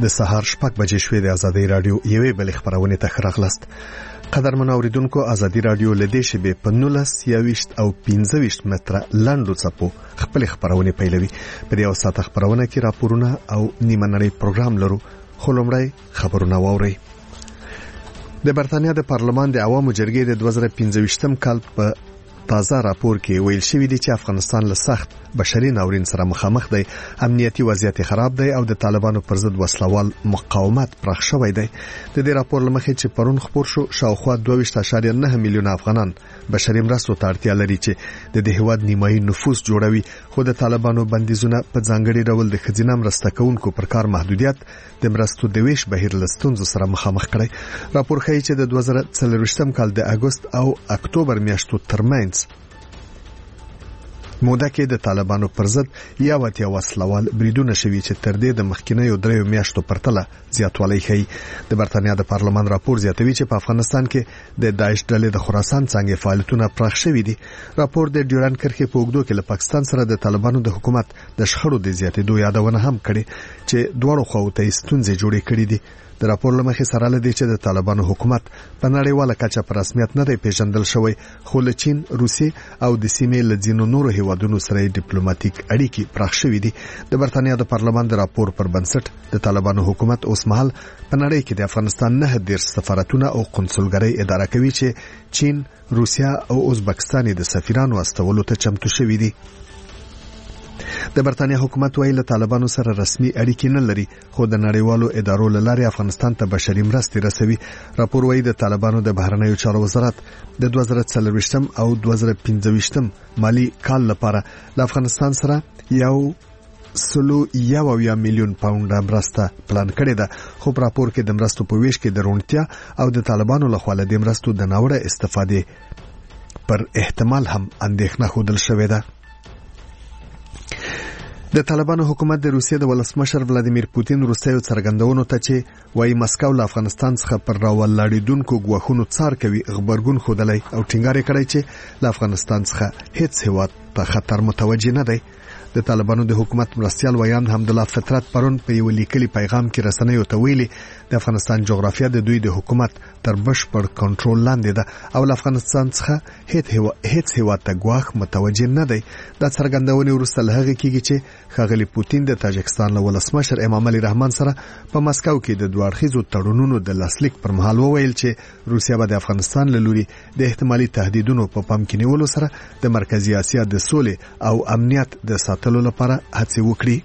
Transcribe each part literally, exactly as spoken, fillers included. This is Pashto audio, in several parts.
د سهار شپږ بجې شوې د ازادي رادیو یوې بل خبرونه ته راغلاست. قدرمن اوریدونکو، ازادي رادیو لدې شبې په نولس یاويشت او پنځه ویشت متره لاندو څپو خپل خبرونه پیلوي. په یو ساعت خبرونه کې راپورونه او نیمه نړۍ پروګرام لرو. خلومړی خبرونه واوري. د برتانیا د پارلمان د عوامو جرګې د دوه زره پنځه ویشتم کال په تازه راپور کې ویل شوی دی چې افغانستان له سخت بشري ناورین سره مخامخ دی، امنیتي وضعیت خراب دی او د طالبانو پر ضد وسلوال مقاومت پراخ شوی دی. د دې راپور لمخې چې پرون خبر شو، شاوخوا دوه ویشت اعشاریه نه میلیون افغانان بشري مرستو ته اړتیا لري چې د دې هیواد نیمایي نفوس جوړوي. خو د طالبانو بندیزونه په ځانګړي ډول د خزینه مرسته کوونکو پر کار محدودیت د مرستو د ویش بهیر له ستونزو سره مخامخ کړي. راپور ښیي چې د دوه زره څلرویشتم کال د اګوست او اکتوبر میاشتو ترمنځ موده کې د طالبانو پر ضد یا وتیا وسلوال بریدونه شوي چې تر دې د مخکینیو دریو میاشتو پرتله زیاتوالی ښیي. د برتانیا د پارلمان راپور زیاتوي چې په افغانستان کې د داعش ډلې د خراسان څنګه فعالیتونه پراخ شوي دي. راپور د ډیوران کرښې په اوږدو کې له پاکستان سره د طالبانو د حکومت د شخړو د زیاتېدو یادونه هم کړې چې دواړو خواو ته ستونزې جوړې کړې دي. د راپور لمخې سره لدی چې د طالبانو حکومت په نړیواله کچه په رسمیت نه دی پیژندل شوی، خو له چین، روسیې او د سیمې له ځینو نورو هیوادونو سره ډیپلوماټیک اړیکې پراخ شوې دي. د برتانیا د پارلمان د راپور پر بنسټ د طالبانو حکومت اوس مهال په نړۍ کې د افغانستان نه ډیر سفارتونه او قنصلګرۍ اداره کوي چې چین، روسیا او ازبکستان د سفیرانو استولو ته چمتو شوي دي. د برتانیا حکومت وایي له طالبانو سره رسمي اړیکې نه لري، خو د نړیوالو ادارو له لارې افغانستان ته بشري مرستې رسوي. راپور وایي د طالبانو د بهرنیو چارو وزارت د دوه زره څلرویشتم او دوه زره پنځه ویشتم مالی کال لپاره له افغانستان سره یو سلو یو یا میلیون پاونډ مرسته پلان کړې ده، خو په راپور کې د مرستو په ویش کې د روڼتیا او د طالبانو لخوا له دې مرستو د ناوړه استفادې پر احتمال هم اندېښنه ښودل شوې ده. د طالبانو حکومت د روسیې د ولسمشر ولادیمیر پوتین روسیې څرګندونو ته چې وايي مسکو له افغانستان څخه پر راولاړېدونکو ګواښونو څار کوي خبرګون ښودلی او ټینګار کړی چې له افغانستان څخه هیڅ هیواد ته خطر متوجه نه دی. د طالبانو د حکومت مرستیال ویان حمدالله فطرت پرون په یو لیکلي پیغام کې رسنیو ته ویلي د افغانستان جغرافیه د دوی د حکومت تر بشپړ کنټرول لاندې ده او له افغانستان څخه هیڅ هیواد ته ګواښ متوجه نه دی. دا څرګندونې وروسته له هغې کېږي چې ښاغلي پوتین د تاجکستان له ولسمشر امام علي رحمان سره په مسکو کې د دوه اړخیزو تړونونو د لاسلیک پر مهال وویل چې روسیه به د افغانستان له لوري د احتمالي تهدیدونو په پام کې نیولو سره د مرکزي اسیا د سولې او امنیت د ساتلو لپاره هڅې وکړي.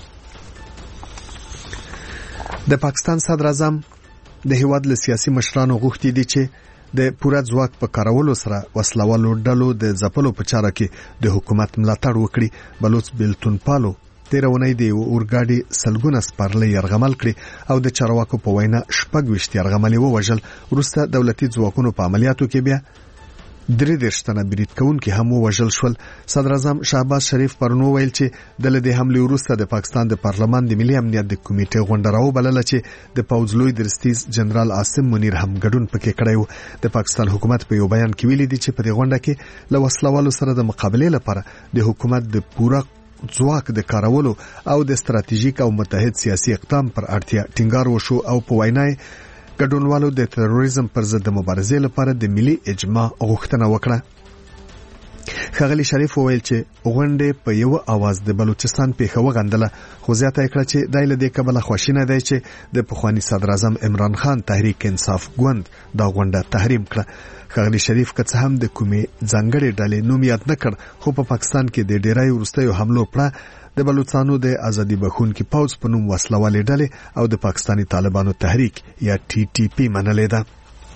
د پاکستان صدر اعظم د هیواد له سیاسي مشرانو غوښتي دي چې د پوره ځواک په کارولو سره وسلوالو ډلو د ځپلو په چاره کې د حکومت ملاتړ وکړي. بلوچ بیلتون پالو تیرونی د اورګاډي سلګونه سپارلې يرغمل کړي او د چارواکو په وینا شپږ ویشت يرغملې ووژل. وروسته دولتي ځواکونو په عملیاتو کې بیا درې دېرش تنه برید کوونکي هم ووژل شول. صدر اعظم شهباز شریف پرونو ویل چې د لدې حملې وروسته د پاکستان د پارلمان د ملي امنیت د کمیټې غونډه راوبلله چې د پوځ لوی درستیز جنرال عاصم منیر هم ګډون پکې کړی و. د پاکستان حکومت په یو بیان کې ویلي دي چې په دې غونډه کې له وسلوالو سره د مقابلې لپاره د حکومت د پوره ځواک د کارولو او د ستراتیژیک او متحد سیاسي اقدام پر اړتیا ټینګار وشو او په وینا ګډونوالو د تروریزم پر ضد مبارزې لپاره د ملي اجماع غوښتنه وکړه. ښاغلي شریف وویل چې غونډې په یو आवाज د بلوچستان پیښه وغندله، خو زیاته کړه چې دای له دې کبله خوشینه دی چې د پخوانی صدر اعظم عمران خان تحریک انصاف ګوند دا غونډه تحریم کړه. ښاغلي شریف که څه هم د کومې ځانګړې ډلې نوم یاد نه کړ، خو په پاکستان کې د ډیرای وروستیو حملو پړه د بلوچستانو د ازادي بخښونکي پوځ په نوم وسلوالې ډلې او د پاکستاني طالبانو تحریک یا ټي ټي پی منلې ده.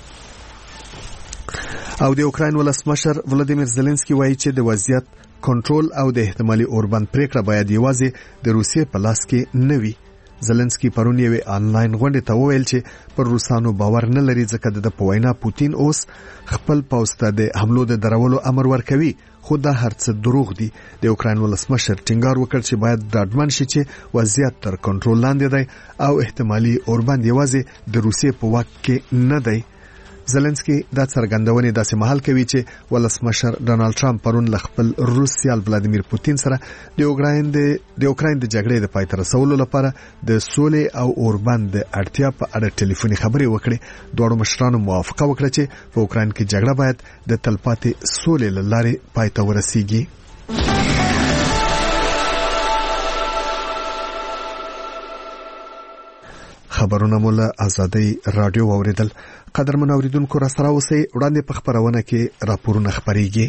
او د اوکراین ولسمشر ولادیمیر زيلنسکي وایي چې د وضعیت کنټرول او د احتمالي اوربند پریکړه باید یوازې د روسیې په لاس کې نه وي. زيلنسکي پرون یو آنلاین غونډه ته وویل چې پر روسانو باور نه لري ځکه د په وینا پوتین اوس خپل پوځ ته د حملو د درولو امر ورکوي، خو دا هرڅه دروغ دي. د اوکراین ولسمشر ټینګار وکړ چې باید ډاډمن شي چې وضعیت تر کنټرول لاندې دی او احتمالي اوربند یوازې د روسیې په واک کې نه دی. زلنسکي دا څرګندونې داسې مهال کوي چې ولسمشر ډونالد ټرمپ پرون ل خپل روس سیال ولادیمیر پوتین سره د اوکراین د د اوکراین د جګړې د پای ته رسولو لپاره د سولې او اوربند د اړتیا په اړه ټلیفوني خبرې وکړې. دواړو مشرانو موافقه وکړه چې په اوکراین کې جګړه باید د تلپاتې سولې له لارې پای ته ورسیږي. خبرونه مولا آزادۍ رادیو اوریدل. قدرمن اوریدونکو را سره اوسئ. وړاندې په خبرونه کې راپورونه خبريږي.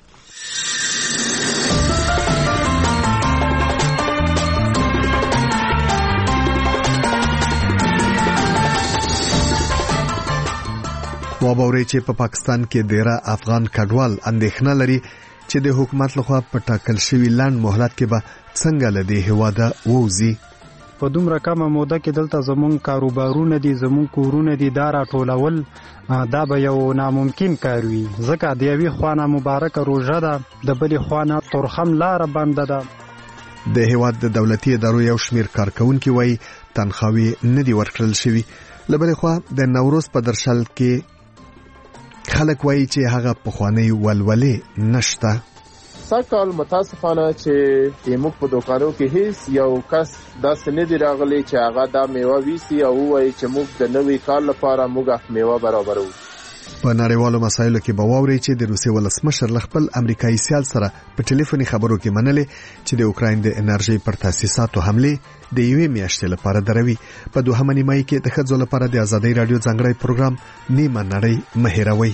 وابوري چې په پا پاکستان کې ډیره افغان کډوال اندېښنه لري چې د حکومت لخوا په ټاکل شوی لاند مهلت کې به څنګه لدی هواده ووزي. په دومره کمه موده کې دلته زمون کاروبارونه دي، زمون کورونه دي، دا راټولول دا به یو ناممکن کار وي، ځکه د یوې خوانه مبارکه روژه ده، د بلې خوانه تورخم لاره بنده ده. د هیواد د دولتي ادارو یو شمیر کارکونکي وایي تنخواهي نه دي ورکړل شوی. له بلې خوا د نوروز په درشل کې خلک وایي چې هغه پخوانی ولولې نشته. ساکال متاسفانه چې موږ په دوکانو کې هیڅ یو کس داسې نه دی راغلی چې هغه دا میوه ویسي او وایي چې موږ د نوي کال لپاره موږ میوه برابرو. په نړیوالو مسایلو کې به واوري چې د روسیې ولسمشر خپل امریکایي سیال سره په ټلیفوني خبرو کې منلې چې د اوکراین د انرژي پر تاسیساتو حمله د یوې میاشتې لپاره دروي. په دوهمه نیمه کې د ښځو لپاره د آزادۍ رادیو ځانګړی پروګرام نیمه نړۍ مهیروي.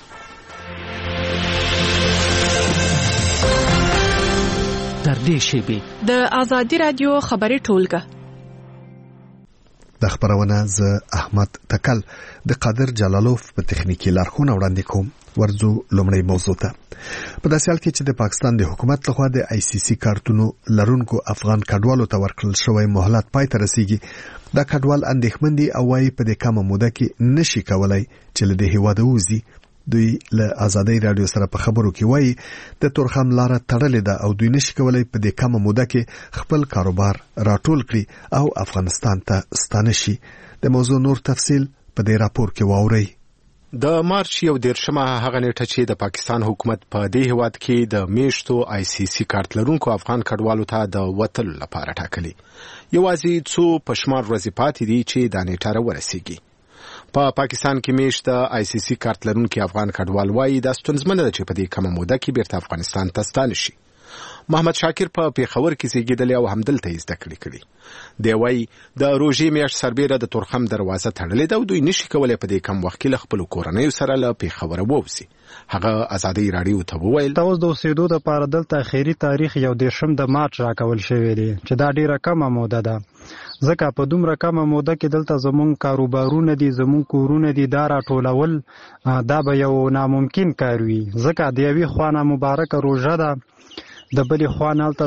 د آزادی رادیو خبري ټولګه د خبرونه ز احمد تکل د قادر جلالوف په تخنیکی لارښوونه وړاندې کوم. ورځو لومړی موضوع ته. په داسې حال کې چې د پاکستان د حکومت لخوا د آی سی سی کارتونو لرونکو افغان کډوالو ته ورکړل شوی مهلت پای ته رسیږي. دا کډوال اندېښمن دي او وايي په دې کمه موده کې نشي کولای چې له دې هیواده ووځي. دوی له آزادۍ رادیو سره په خبرو کې وایي د تورخم لاره تړلې ده او دوی نشي کولای په دې کمه موده کې خپل کاروبار راټول کړي او افغانستان ته ستانه شي. د موضوع نور تفصیل په دې راپور کې واورئ. د مارچ یو دیرشمه هغه نیټه چې د پاکستان حکومت په دې هیواد کې د میشتو آی سی سی کارت لرونکو افغان کډوالو ته د وتلو لپاره ټاکلي. یوازې څو پښمار ورځې پاتې دي چې دا نیټه راورسیږي. په پا پاکستان کې میشت آی سی سی کارت لرونکو افغان کډوال وایي دا ستونزمنه ده چې په دې کمه موده کې بیرته افغانستان ته ستانه شي. محمد شاکر په پیښور کې زیږیدلی او همدلته زده کړې کړې. دی وایي د روژې میاشت سربیره د تورخم دروازه تړلې ده او دوی نشي کولای په دې کم وخت کې له خپلو کورنیو سره له پیښوره ووځي. هغه آزادۍ رادیو ته وویل اوس د اوسېدو دپاره دلته اخري تاریخ یو دېرشم د مارچ راکول شوی دی چې دا ډیره کمه موده ده، ځکه په دومره کمه موده کې دلته زمون کاروبارونه دي، زمون کورونه دي، دا راټولول دا به یو ناممکن کار وي، ځکه د یوې خوانه مبارکه روژه ده، د بلې خوانه هلته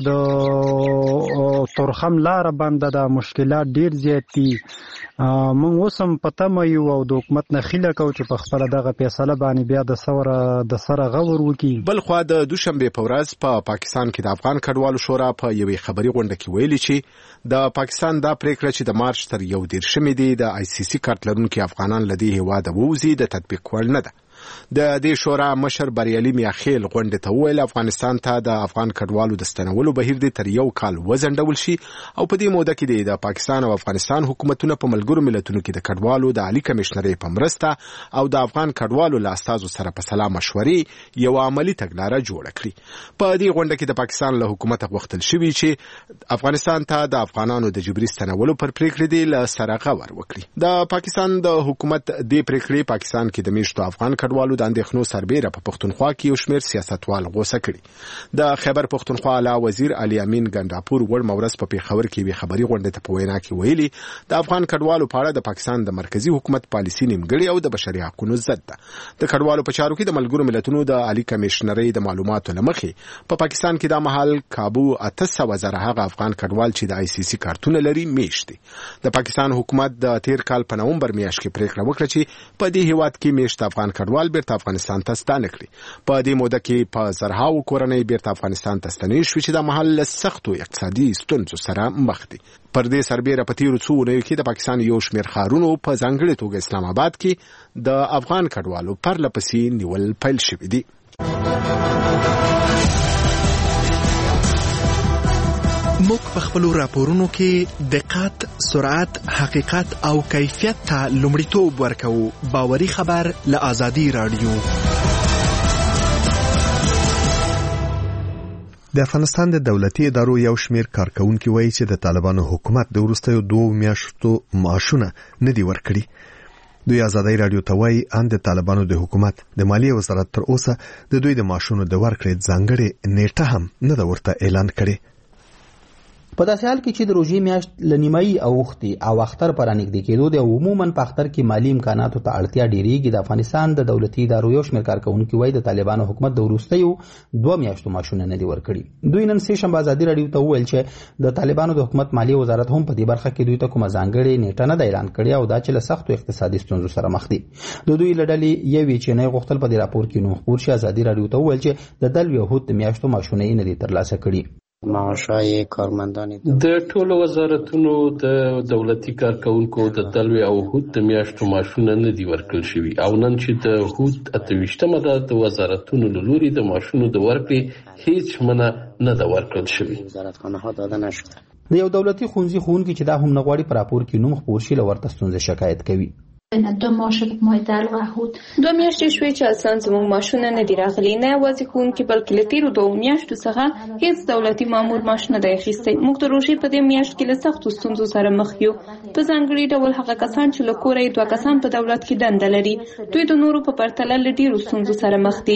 د تورخم لاره بنده ده، مشکلات ډیر زیات دي. موږ اوس هم په تمه یو او د حکومت نه هیله کوو چې په خپله دغه فیصله باندې بیا د سوره د سره غور وکړي. بل خوا د دوشنبې په ورځ په پاکستان کې د افغان کډوالو شورا په یوې خبري غونډه کې ویلي چې د پاکستان دا پریکړه چې د مارچ تر یو دیرشمې دی د آی سی سی کارت لرونکي افغانان له دې هیواده ووځي د تطبیق وړ نه ده. د دې شورا مشر بریالي میاخیل غونډه ته ویل افغانستان ته د افغان کډوالو د ستنولو بهیر دی تر یو کال وزندول شي او په دې موده کې د پاکستان او افغانستان حکومتونو په ملګرو ملتونو کې د کډوالو د عالی کمشنرۍ په مرسته او د افغان کډوالو له استازو سره په سلا مشورې یو عملی تګلاره جوړه کړي. په دې غونډه کې د پاکستان له حکومت غوښتل شوی چې افغانستان ته د افغانانو د جبري ستنولو پر پریکړې دی له سره غور وکړي. د پاکستان د حکومت د پریکړې پاکستان کې د میشتو افغان کډوالو د اندېښنو سربیره په پښتونخوا کې یو شمېر سیاستوال غوسه کړي. د خیبر پښتونخوا اعلی وزیر علي امین ګنداپور ور مورس په پیښور کې وی خبري غونډه ته په وینا کې ویلي د افغان کډوالو په اړه د پاکستان د مرکزی حکومت پالیسي نیمګړې او د بشري حقوقو ضد ده. د کډوالو په چارو کې د ملګرو ملتونو د عالی کمشنرۍ د معلوماتو لمخې په پا پاکستان کې د محل کابو اته سوه زره هغه افغان کډوال چې د آی سی سی کارتونه لري میشتي. د پاکستان حکومت د تیر کال په نومبر میاشت کې پریکړه وکړه چې په دې هیواد کې میشت افغان کډوال کډوال بیرته افغانستان ته ستانه کړي. په دې موده کې په زرهاو کورنۍ بیرته افغانستان ته ستنې شوې چې د محل له سختو اقتصادي ستونزو سره مخ دي. پر دې سربېره په تیرو څو اونیو کې د پاکستان یو شمېر ښارونو په ځانګړې توګه اسلام آباد کې د افغان کډوالو پرله پسې نیول پیل شوي دي. موږ په خپلو راپورونو کې دقت، سرعت، حقیقت او کیفیت ته لومړیتوب ورکوو. باوري خبر له آزادي رادیو. د افغانستان د دولتي ادارو یو شمېر کارکونکي وایي چې د طالبانو حکومت د وروستیو دوه میاشتو معاشونه نه دي ورکړي. دوی آزادي رادیو ته وایي ان د طالبانو د حکومت د مالیې وزارت تر اوسه د دوی د معاشونو د ورکړې ځانګړې نیټه هم نه ده ورته اعلان کړې. په داسې حال کې چې د روژې میاشت له نیمایي اوښتې او اختر پر رانږدې کېدو د عموما په اختر کې مالي امکاناتو ته اړتیا ډېرېږي. د افغانستان د دولتي ادارو یو شمېر کارکوونکي وایي د طالبانو حکومت د وروستیو دوه میاشتو معاشونه نه دي ورکړي. دوی نن سه شنبه ازادي راډیو ته وویل چې د طالبانو د حکومت مالیې وزارت هم په دې برخه کې دوی ته کومه ځانګړې نیټه نه ده اعلان کړې او دا چې له سختو اقتصادي ستونزو سره مخ دي. د دوی له ډلې یوې چې نه غوښتل په دې راپور کې نوم خپور شي. ازادي راډیو ته وویل چې د دلو یهود د میاشتو معاشونه یې نه دي ترلاسه کړي. معاشای کارمندان د ټولو وزارتونو د دولتي کارکونکو د دلوي او هوت د میاشتو معاشونه نه دي ورکړل شوي او نن چې د هوت اتويشتمه د وزارتونو له لوري د معاشونو د ورکړې هیڅ منه نه ده ورکړل شوی. وزارتخانه ها داده نشده. د یو دولتي ښوونځي ښوونکي چې دا هم نه غواړي په راپور کې نوم خپور شي له ورته ستونزې شکایت کوي. دو ماه ماه دلو هود دو میاشتې شوې چې اصلا زموږ معاشونه نه دي راغلي. نه یوازې ښوونکي بلکې له تېرو دوو میاشتو څخه هیڅ دولتي مامور معاش نه دی اخیستی. موږ د روژې په دې میاشت کې له سختو ستونزو سره مخ یو. په ځانګړي ډول هغه کسان چې له کوره یې دوه کسان په دولت کې دنده لري دوی د نورو په پرتله له ډېرو ستونزو سره مخ دي.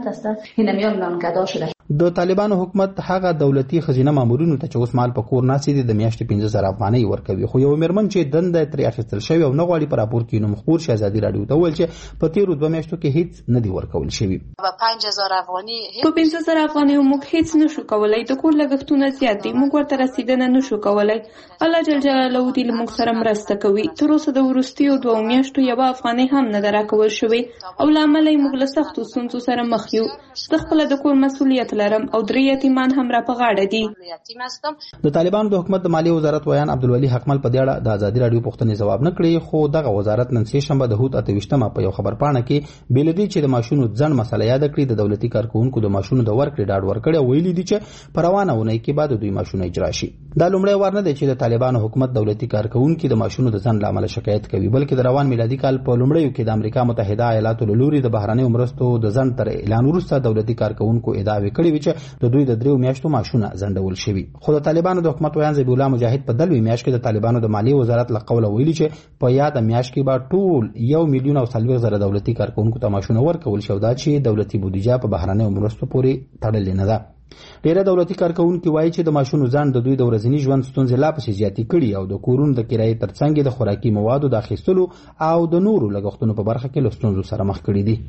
د طالبانو حکومت هغه دولتي خزینه مامورینو ته چې اوس مال په کور ناسي دي د میاشتې پنځه زره افغانۍ ورکوي. خو یو میرمن چې دنده ترې اخیستل شوی او نه غواړي په راپور کې نوم خپور شي ازادي راډیو ته وویل چې په تیرو دوه میاشتو کې هیڅ نه دي ورکول شوي. په پنځه زره افغانۍ موږ هیڅ نشو کولای. د کور لګښتونه زیات دي. موږ ورته رسیدنه نشو کولای. الله جل جلاله دې له موږ سره مرسته کوي. تر اوسه د وروستیو دوه میاشتو یو افغانۍ هم نه ده راکول شوې او له امله یې موږ له سختو ستونزو سره مخ یو. زه خپله د کور مسؤلیت لرم او درې یتیمان هم را په غاړه دي. د طالبانو د حکومت د مالیې وزارت ویان عبدالولي حکمل په دې اړه د ازادي راډیو پوښتنې ځواب نه کړی. خو دغه وزارت نن سه شنبه د هوت اتويشتمه په یو خبرپاڼه کې بې له دې چې د معاشونو ځنډ مسله یاد کړي د دولتي کارکوونکو د معاشونو د ورکړې ډاډ ورکړی او ویلي دي چې په روانه اونۍ کې به د دوی معاشونه اجرا شي. دا لومړی وار نه دی چې د طالبانو حکومت دولتي کارکوونکو د معاشونو د ځنډ له امله شکایت کوي بلکې د روان میلادي کال په لومړیو کې د امریکا متحده ایالاتو له لوري د بهرنیو مرستو د ځنډ تر اعلان وروسته دولتي کارکوونکو ادعاوې کړې وې چې د دوی د دریو میاشتو معاشونه ځنډول شوي. خو د طالبانو د حکومت ویان ذبیح الله مجاهد په دلوي میاشت کې د طالبانو د مالیې وزارت له قوله ویلي چې په یاد میاشت کې به ټول یو میلیون او څلوېښت زره دولتي کارکوونکو ته معاشونه ورکول شي او دا چې دولتي بودیجه په بهرنیو مرستو پورې تړلې نه ده. ډېر دولتي کارکوونکي وایي چې د معاشونو ځنډ د دوی د ورځني ژوند ستونزې لا پسې زیاتې کړي او د کورونو د کرایې ترڅنګ د خوراکي موادو د اخیستلو او د نورو لګښتونو په برخه کې له ستونزو سره مخ کړي دي.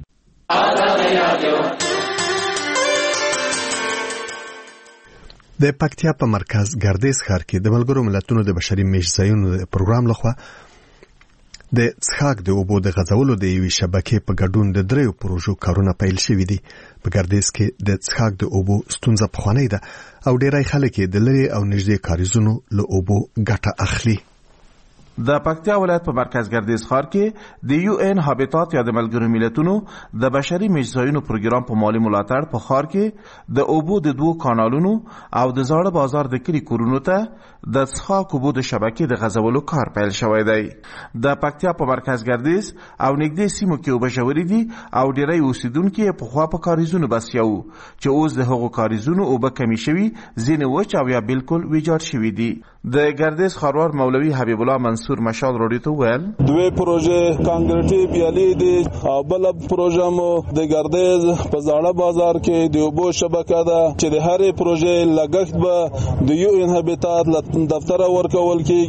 د پکتیا په مرکز ګردیز ښار کې د ملګرو ملتونو د بشري میشځایونو پروګرام لخوا د څښاک د اوبو د غځولو د یوې شبکې په ګډون د دریو پروژو کارونه پیل شوي دي. په ګردیز کې د څښاک د اوبو ستونزه پخوانۍ ده او ډېری خلک د لرې او نږدې کاریزونو له اوبو ګټه اخلي. د پکتیا ولایت په مرکز ګردیز ښار کې د یو ان هابیتات یا د ملګرو ملتونو د بشري میشځایونو پروګرام په مالی ملاتړ په ښار کې د اوبو د دوو کانالونو او د زاړه بازار د کلي کورونو ته د څښاک اوبو د شبکې د غځولو کار پیل شوی دی. د پکتیا په مرکز ګردیز او نږدې سیمو کې اوبه ژورې دي او ډېری اوسیدونکي یې پخوا په کاریزونو بسیا وو چې اوس د هغو کاریزونو اوبه کمې شوي، ځینې وچ او یا بالکل ویجاړ شوي دي. د ګردیز ښاروال مولوي حبیب الله منصور مشال روډي ته ویل دوی پروژې کانکریټي پیالي دي او بل پروژه مو د ګردیز په زاړه بازار کې د اوبو شبکه ده چې د هرې پروژې لګښت به د یو ان هابیتات دفتر ورکول کیږي.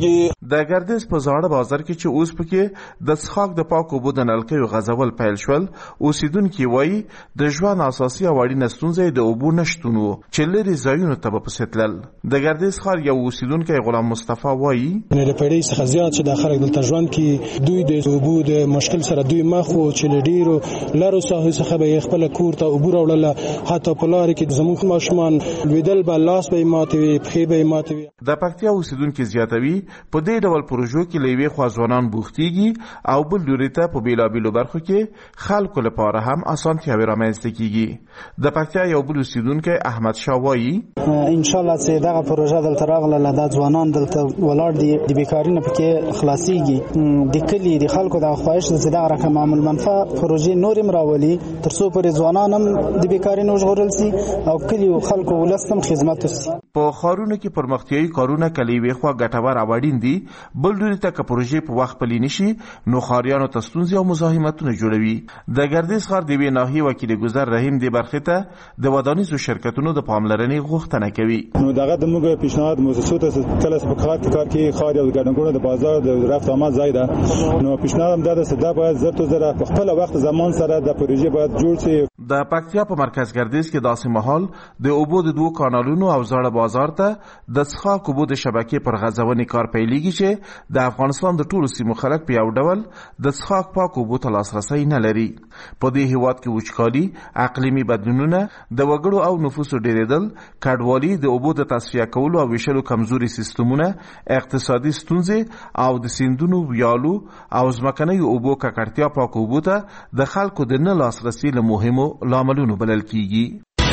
د ګردیز په زاړه بازار کې چې اوس پکې د څښاک د پاکو اوبو د نلکیو غځول پیل شول، اوسیدونکي وایي د ژوند اساسي او اړینه ستونزه د اوبو نشتون و چې لرې ځایونو ته به پسې تلل. د ګردیز ښار یو اوسیدونکی غلام مصطفی وایي د پیړۍ څخه زیات چې د خلک دلته ژوند کې دوی د اوبو د مشکل سره دوی مخ وو چې له ډېرو لرو ساحو څخه به خپل کور ته اوبه راوړله، حتی په لارې کې زموږ ماشومان لوېدل به لاس به یې ماتې وي، پښې به یې ماتې وي. د پکتیا اوسیدونکي زیاتوي په دې ډول پروژو کې له یوې خوا ځوانان بوختېږي او بل لوري ته په بېلابېلو برخو کې خلکو لپاره هم اسانتیاوې رامنځته کېږي. د پکتیا یو بل اوسیدونکی احمد شاه وایي انشاءالله چې دغه پروژه دلته راغله، دا ځوانان دلته ولاړ دي، د بیکاري نه پکې خلاصېږي. د کلي د خلکو د خواهش ده چې دغه رقم عامل منفعه پروژې نورې هم راولي تر څو پورې ځوانان هم د بیکاري نه وژغورل سي او کلي خلکو ولس هم خدمت وسي. په ښارونو کې پرمختیایي کارونه که له یوې خوا ګټور او اړین دي، بل لوري ته که پروژې په وخت پلي نشي نو ښاریانو ته ستونزې او مزاحمتونه جوړوي. د ګردیز ښار د یوې ناحیې وکیل ګذر رحیم دې برخې ته د ودانیزو شرکتونو د پاملرنې غوښتنه کوي. نو دغه د موږ پیشنهاد موسسو ته کله چې په کار کې کار کې ښار او ګڼګونو د بازار د رفت آمد ځای ده، نو پیشنهاد هم دا ده چې دا باید زر تو زر په خپل وخت زمان سره د پروژې باید جوړ شي. د پکتیا په مرکز ګردیز کې داسې مهال د اوبو د دوو کانالونو او زاړه بازار ته د څښاک اوبو د شبکې پر غځونې کار پیلېږي چې د افغانستان د ټولو سیمو خلک په یو ډول د څښاک پاک اوبو ته لاسرسی نه لري. په دې هیواد کې وچکالي، اقلیمي بدلونونه، د وګړو او نفوسو ډېرېدل، کډوالي، د اوبو د تصفیه کولو او ویشلو کمزوري سیستمونه، اقتصادي ستونزې او د سیندونو، ویالو او ځمکنیو اوبو ککړتیا پاک اوبو ته د خلکو د نه لاسرسي له مهمو لاملونو بلل کیږي.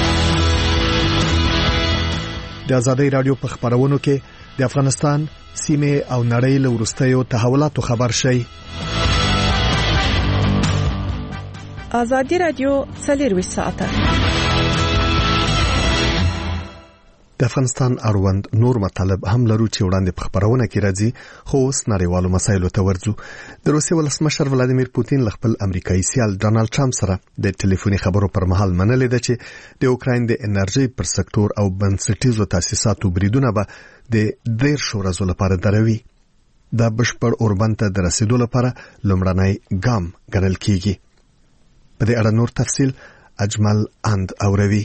د ازادۍ رادیو په خبرونو کې د افغانستان سیمه او نړۍ له وروستیو تحولاتو خبر شي. ازادي رادیو څلور ساعته د افغانستان اړوند نور مطالب هم لرو چې وړاندې په خبرونه کې راځي، خو اوس نړیوالو مسایلو ته ورځو. د روسیې ولسمشر ولادیمیر پوتین له خپل امریکایي سیال ډانلډ ټرمپ سره د ټلیفوني خبرو پر مهال منلې ده چې د اوکراین د انرژي پر سکتور او بنسټیزو تاسیساتو بریدونه به د ډېر شو ورځو لپاره دروي. دا بشپړ اوربند ته د رسیدو لپاره لومړنی ګام ګڼل کیږي. په دې اړه نور تفصیل اجمل اند اوروي.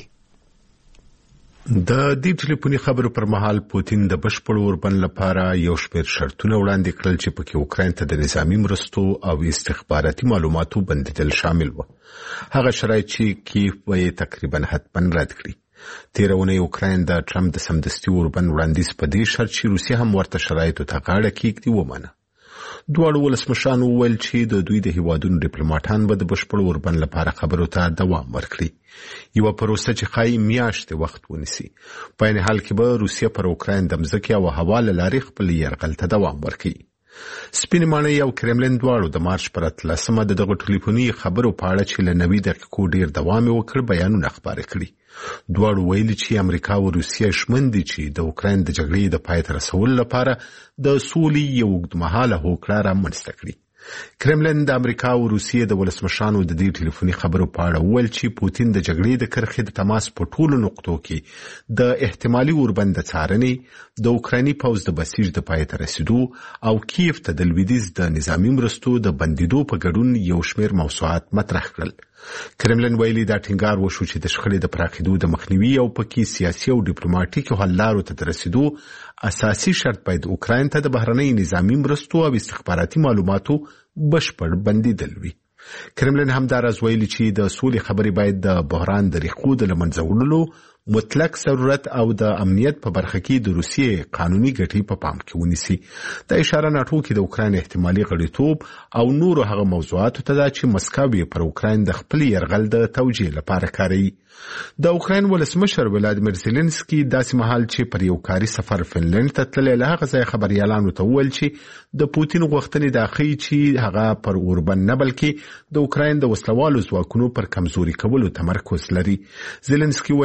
د دې ټلیفوني خبرو پر مهال پوتین د بشپړ اوربند لپاره یو شمېر شرطونه وړاندې کړل چې پکې اوکراین ته د نظامی مرستو او استخباراتي معلوماتو بندیدل شامل و. هغه شرایط چې کیف یې تقریبا حتما رد کړي. تیرونه اوکراین د ټرمپ د سمدستي اوربند وړاندیز په دې شرط چې روسیه هم ورته شرایطو ته غاړه کېږدي ومنه. دواړو ولسمشرانو وویل چې د دوی د هیوادونو ډیپلوماټان به د بشپړ اوربند لپاره خبرو ته دوام ورکړي. یو پروسه چې ښایي میاشتې وخت ونیسي. په عین حال کې به روسیه پر اوکراین د مځکې او هوا له لارې خپل یرغل ته دوام ورکړي. سپینې ماڼۍ او کرملین دواړو د مارچ پر اتلسمه د دغه ټلیفوني خبرو په اړه چې له نوي دقیقو ډیر دوام وکړ بیانونه خپاره کړي. دواړو ویلي چې امریکا او روسیه ژمن دي چې د اوکراین د جګړې د پای ته رسولو لپاره د سولې یو اوږدمهاله هوکړه رامنځته کړي. کرملین د امریکا او روسیې د ولسمشرانو د دې ټلیفوني خبرو په اړه وویل چې پوتین د جګړې د کرښې د تماس په ټولو نقطو کې د احتمالي اوربند د څارنې، د اوکرایني پوځ د بسیج د پای ته رسیدو او کیف ته د لویدیځ د نظامی مرستو د بندیدو په ګډون یو شمېر موضوعات مطرح کړل. کرملین ویلي دا ټینګار وشو چې د شخړې د پراخېدو د مخنیوي او پکې سیاسي او ډیپلوماټیکو حل لارو ته رسیدو اساسي شرط باید اوکراین ته د بهرنۍ نظامی مرستو او استخباراتي معلوماتو بشپړ بندیدل وي. کرملین همداراز ویلي چې د سولې خبرې باید د بحران د ریښو د له منځه وړلو، مطلق ضرورت او د امنیت په برخه کې د روسیې قانوني ګټې په پام کې ونیسي. د اشاره ناټو کې د اوکراین احتمالي غړیتوب او نورو هغه موضوعاتو ته ده چې مسکو یې پر اوکراین د خپل یرغل د توجیه لپاره کاروي. د اوکراین ولسمشر ولادیمیر زيلنسکي داسې مهال چې پر یو کاري سفر فنلند ته تللی له هغه ځای خبريالانو ته وویل چې د پوتین غوښتنې دا ښیي چې هغه پر اوربند نه بلکې د اوکراین د وسلوالو ځواکونو پر کمزوري کولو تمرکز لري. زيلنسکي ویل کله چې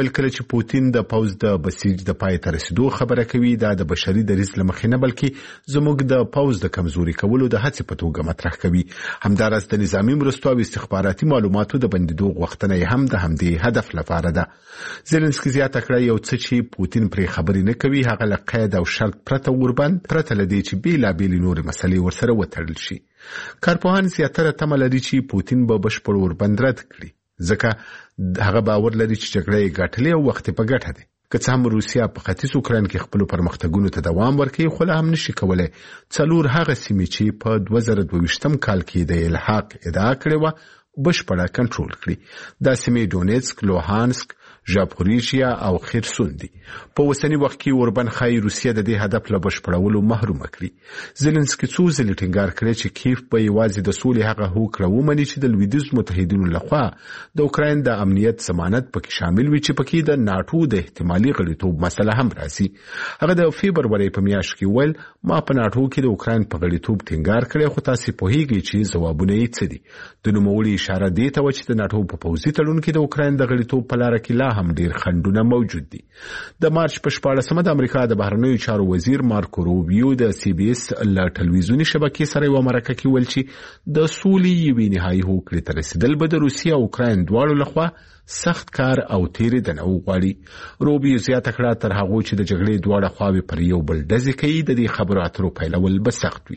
پوتین د پوز د بسیج د پای ته رسیدو خبره کوي دا د بشري دریځ له مخې نه بلکې زموږ د پوز د کمزوري کولو د هڅې په توګه مطرح کوي. همداراز د نظامی مرستو او استخباراتي معلوماتو د بندیدو غوښتنه هم د همدې هدف لپاره ده. زيلنسکي زیاته کړه یو څه چې پوتین پرې خبرې نه کوي هغه له قید او شرط پرته وربند پرته لدی چې بیلابېلې نورې مسلې ورسره وتړل شي. کارپوهان زیاتره تمه لري چې پوتین به بشپړ وربند رد کړي ځکه هغه باور لري چې جګړه یې ګټلې او وخت په ګټه ده. که څه هم روسیا په ختیځ اوکراین کې خپل پرمختګونو ته دوام ورکوي خو لا هم نشي کولای څلور هغه سیمې چې په دوه زره دوه ویشتم کال کې د الحاق ادعا کړې و بشپړه کنټرول کړي. دا سیمې ډونیتسک، لوهانسک، ژاپوریژیا او خرسون دي. په اوسنی وخت کې اوربن خای روسیا د دې هدف له بشپړولو محروم کړي. زيلنسکي څو ځلې ټینګار کړی چې کیف به یوازې د سولې هغه هوکړه ومني چې د لویدیځ متحدینو لخوا د اوکراین د امنیت ضمانت پکې شامل وي چې پکې د ناتو د احتمالي غړیتوب مسله هم راځي. هغه د فبروري په میاشت کې ویل ما په ناتو کې د اوکراین په غړیتوب ټینګار کړی خو تاسو په هیګي چې ځوابونه یې څه دي. د نوموړي اشاره دی ته چې د ناتو په پوځي تړون کې د اوکراین د غړیتوب په لار کې لا هم ډیر خنډونه موجود دي. د مارچ په شپاړسمه د امریکا د بهرنیو چارو وزیر مارکو روبیو د سی بي اس له ټلویزیوني شبکې سره یو مرکه کې ویل چې د سولې یوې نهایي هوکړې ته رسیدل به د روسیا او اوکراین دواړو لخوا سخت کار او تیریدنه وغواړي. روبیو زیاته کړه تر هغه چې د جګړې دواړه خواوې پر یو بل ډزې کوي د دې خبرو اترو پیلول به سخت وي.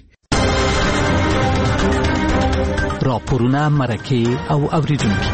راپورونه مرکه او اوریدونکي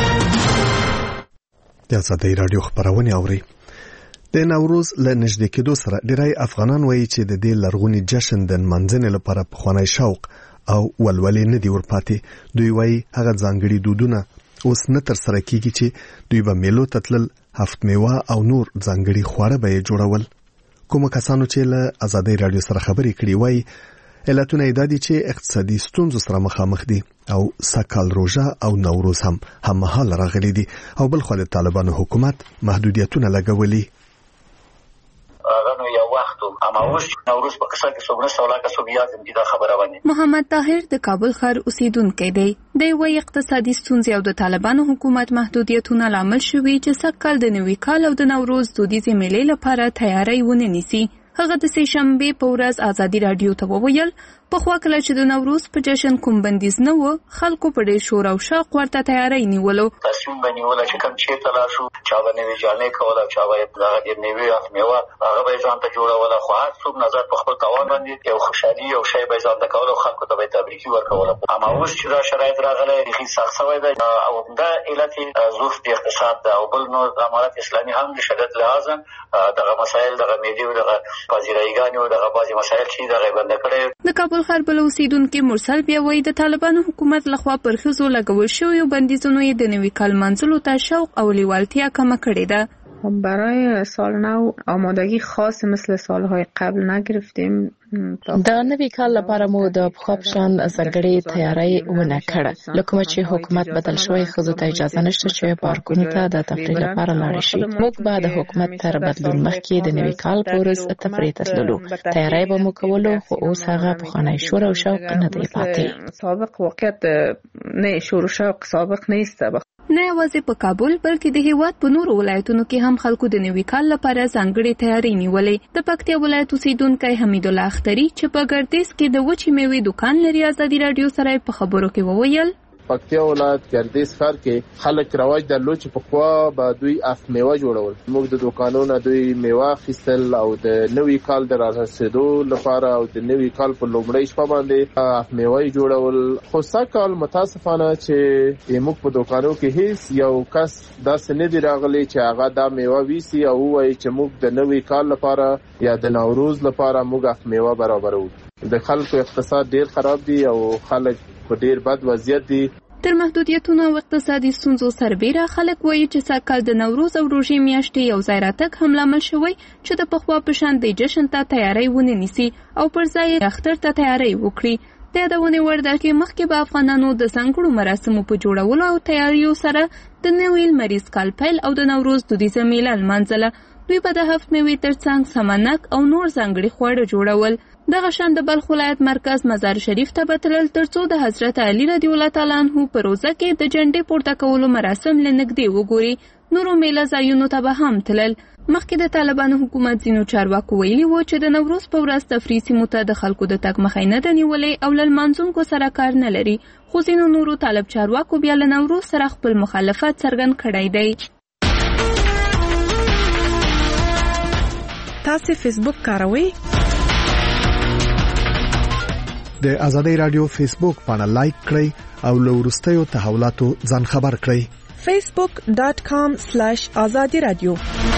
د آزادۍ رادیو خبرونه اوري. د نوروز له نږدې کېدو سره ډیری افغانان وایي چې د دې لرغونی جشن د منځنۍ لپاره پخوانی شوق او ولولې نه دی ورپاتې. دوی وایي هغه ځانګړي دودونه اوس نه تر سره کیږي چې دوی به میلو تتلل هفت میوه او نور ځانګړي خواړه به جوړول. کوم کسانو چې له آزادۍ رادیو سره خبرې کړې وایي علتونه یې دادي چې اقتصادي ستونزو سره مخامخ دي او سکال روژه او نوروز هم هممهاله راغلي دي او بل خو د طالبانو حکومت محدودیتونه لګولي. غنو یو وخت اما اوس نوروز په کیسه کې څومره سوالات سوبیات دې دا خبره باندې محمد طاهر د کابل ښار اوسیدونکی دی. د وی اقتصادي ستونزې او د طالبانو حکومت محدودیتونه لامل شوي چې سکال د نوي کال او د نوروز دودیزې میلې لپاره تیاری ونه نیسي. هغه د سې شنبې په ورځ آزادي رادیو ته وویل په خوا کله چې د نوروز په جشن کوم بندیز نه و خلکو په ډېر شور او شوق ورته تیاری نیولو. تصمیم به نیوله چې کوم چیرته لاړ شو چا به نوې جامې کوله چا به دغه ډېر نوې هفت میوه هغه به یې ځان ته جوړوله خو هر څوک نظر په خپل توان باندې یو خوشحالي یو شی به یې ځان ته کوله خلکو ته به یې تبریکي ورکوله. اما اوس چې دا شرایط راغلی بیخي سخت شوی دی او همدا علت ضعف د اقتصاد ده او بل نور امارت اسلامي هم د شدت لحاظه دغه مسایل دغه میلې او دغه پذیرایګانې او دغه بعضې مسایل چې دغه یې بنده کړی. د کابل ښار بل اوسیدونکي مرسل بیا وایي د طالبانو حکومت لخوا پر ښځو لګول شویو بندیزونو یې د نوي کال منځلو ته شوق او لیوالتیا کمه کړې ده. برای سال نو آمادگی خاص مثل سالهای قبل نگرفتیم. د نوي کال لپاره مو د پخوا په شان ځانګړې تیاری ونه کړه. له کومه چې حکومت بدل شوی ښځو ته اجازه نشته چې پارکونو ته د تفریح لپاره لاړ شي. موږ به د حکومت تر بدلون مخکې د نوي کال په ورځ تفریح ته تللو. تیاری به مو کولو خو اوس هغه پخوانی شور او شوق نه دی پاتې. سابق واقعیت نه شور و شوق سابق نیست. نه یوازې په کابل بلکې د هیواد په نورو ولایتونو کې هم خلکو د نوي کال لپاره ځانګړې تیاری نیولې. د پکتیا ولایت اوسیدونکی حمید الله اختري چې په ګردیز کې د وچې میوې دکان لري آزادي رادیو سره په خبرو کې وویل پکتیا ولایت ګردیز ښار کې خلک رواج درلود چې په خوا به دوی اف میوه جوړول. موږ د دوکانونو دوی میوه اخیستل او د نوي کال د رارسېدو لپاره او د نوي کال په لومړۍ شپه باندې اف میوه جوړول. خو سږکال متاسفانه چې موږ په دوکانو کې هیڅ یو کس داسې نه دی راغلی چې هغه دا میوه ویسي او وایي چې موږ د نوي کال لپاره یا د نوروز لپاره موږ اف میوه برابرو. د خلکو اقتصاد ډیر خراب دی او خلک په ډیر بد وضعیت دي. تر محدودیتونو او اقتصادي ستونزو سربیره خلک وایي چې سږکال د نوروز او روژې میاشتې یو ځای راتګ هم لامل شوی چې د پخوا په شان د جشن ته تیاری ونه نیسي او پر ځای یې اختر ته تیاری وکړي. د یادونې وړ ده چې مخکې به افغانانو د ځانګړو مراسمو په جوړولو او تیاریو سره د نوي لمریز کال پیل او د نوروز دودیزه میله لمانځله. دوی به د هفت میوې ترڅنګ سمنک او نور ځانګړي خواړه جوړول. دغه شان د بلخ ولایت مرکز مزار شریف ته به تلل ترڅو د حضرت علي رضی الله تعالی عنه په روزه کې د جنډې پورته کولو مراسم له نږدې وګوري. نورو میله ځایونو ته به هم تلل. مخکې د طالبانو حکومت ځینو چارواکو ویلي وو چې د نوروز په ورځ تفریحي سیمو ته د خلکو د تګ مخه نه ده نیولې او له لمانځونکو سره کار نه لري، خو ځینو نورو طالب چارواکو بیا له نوروز سره خپل مخالفت څرګند کړی دی. تاسو فیسبوک کاروئ؟ د ازادي رادیو فیسبوک پاڼه لایک کړئ او له وروستیو تحولاتو ځان خبر کړئ. facebook dot com slash azadi radio.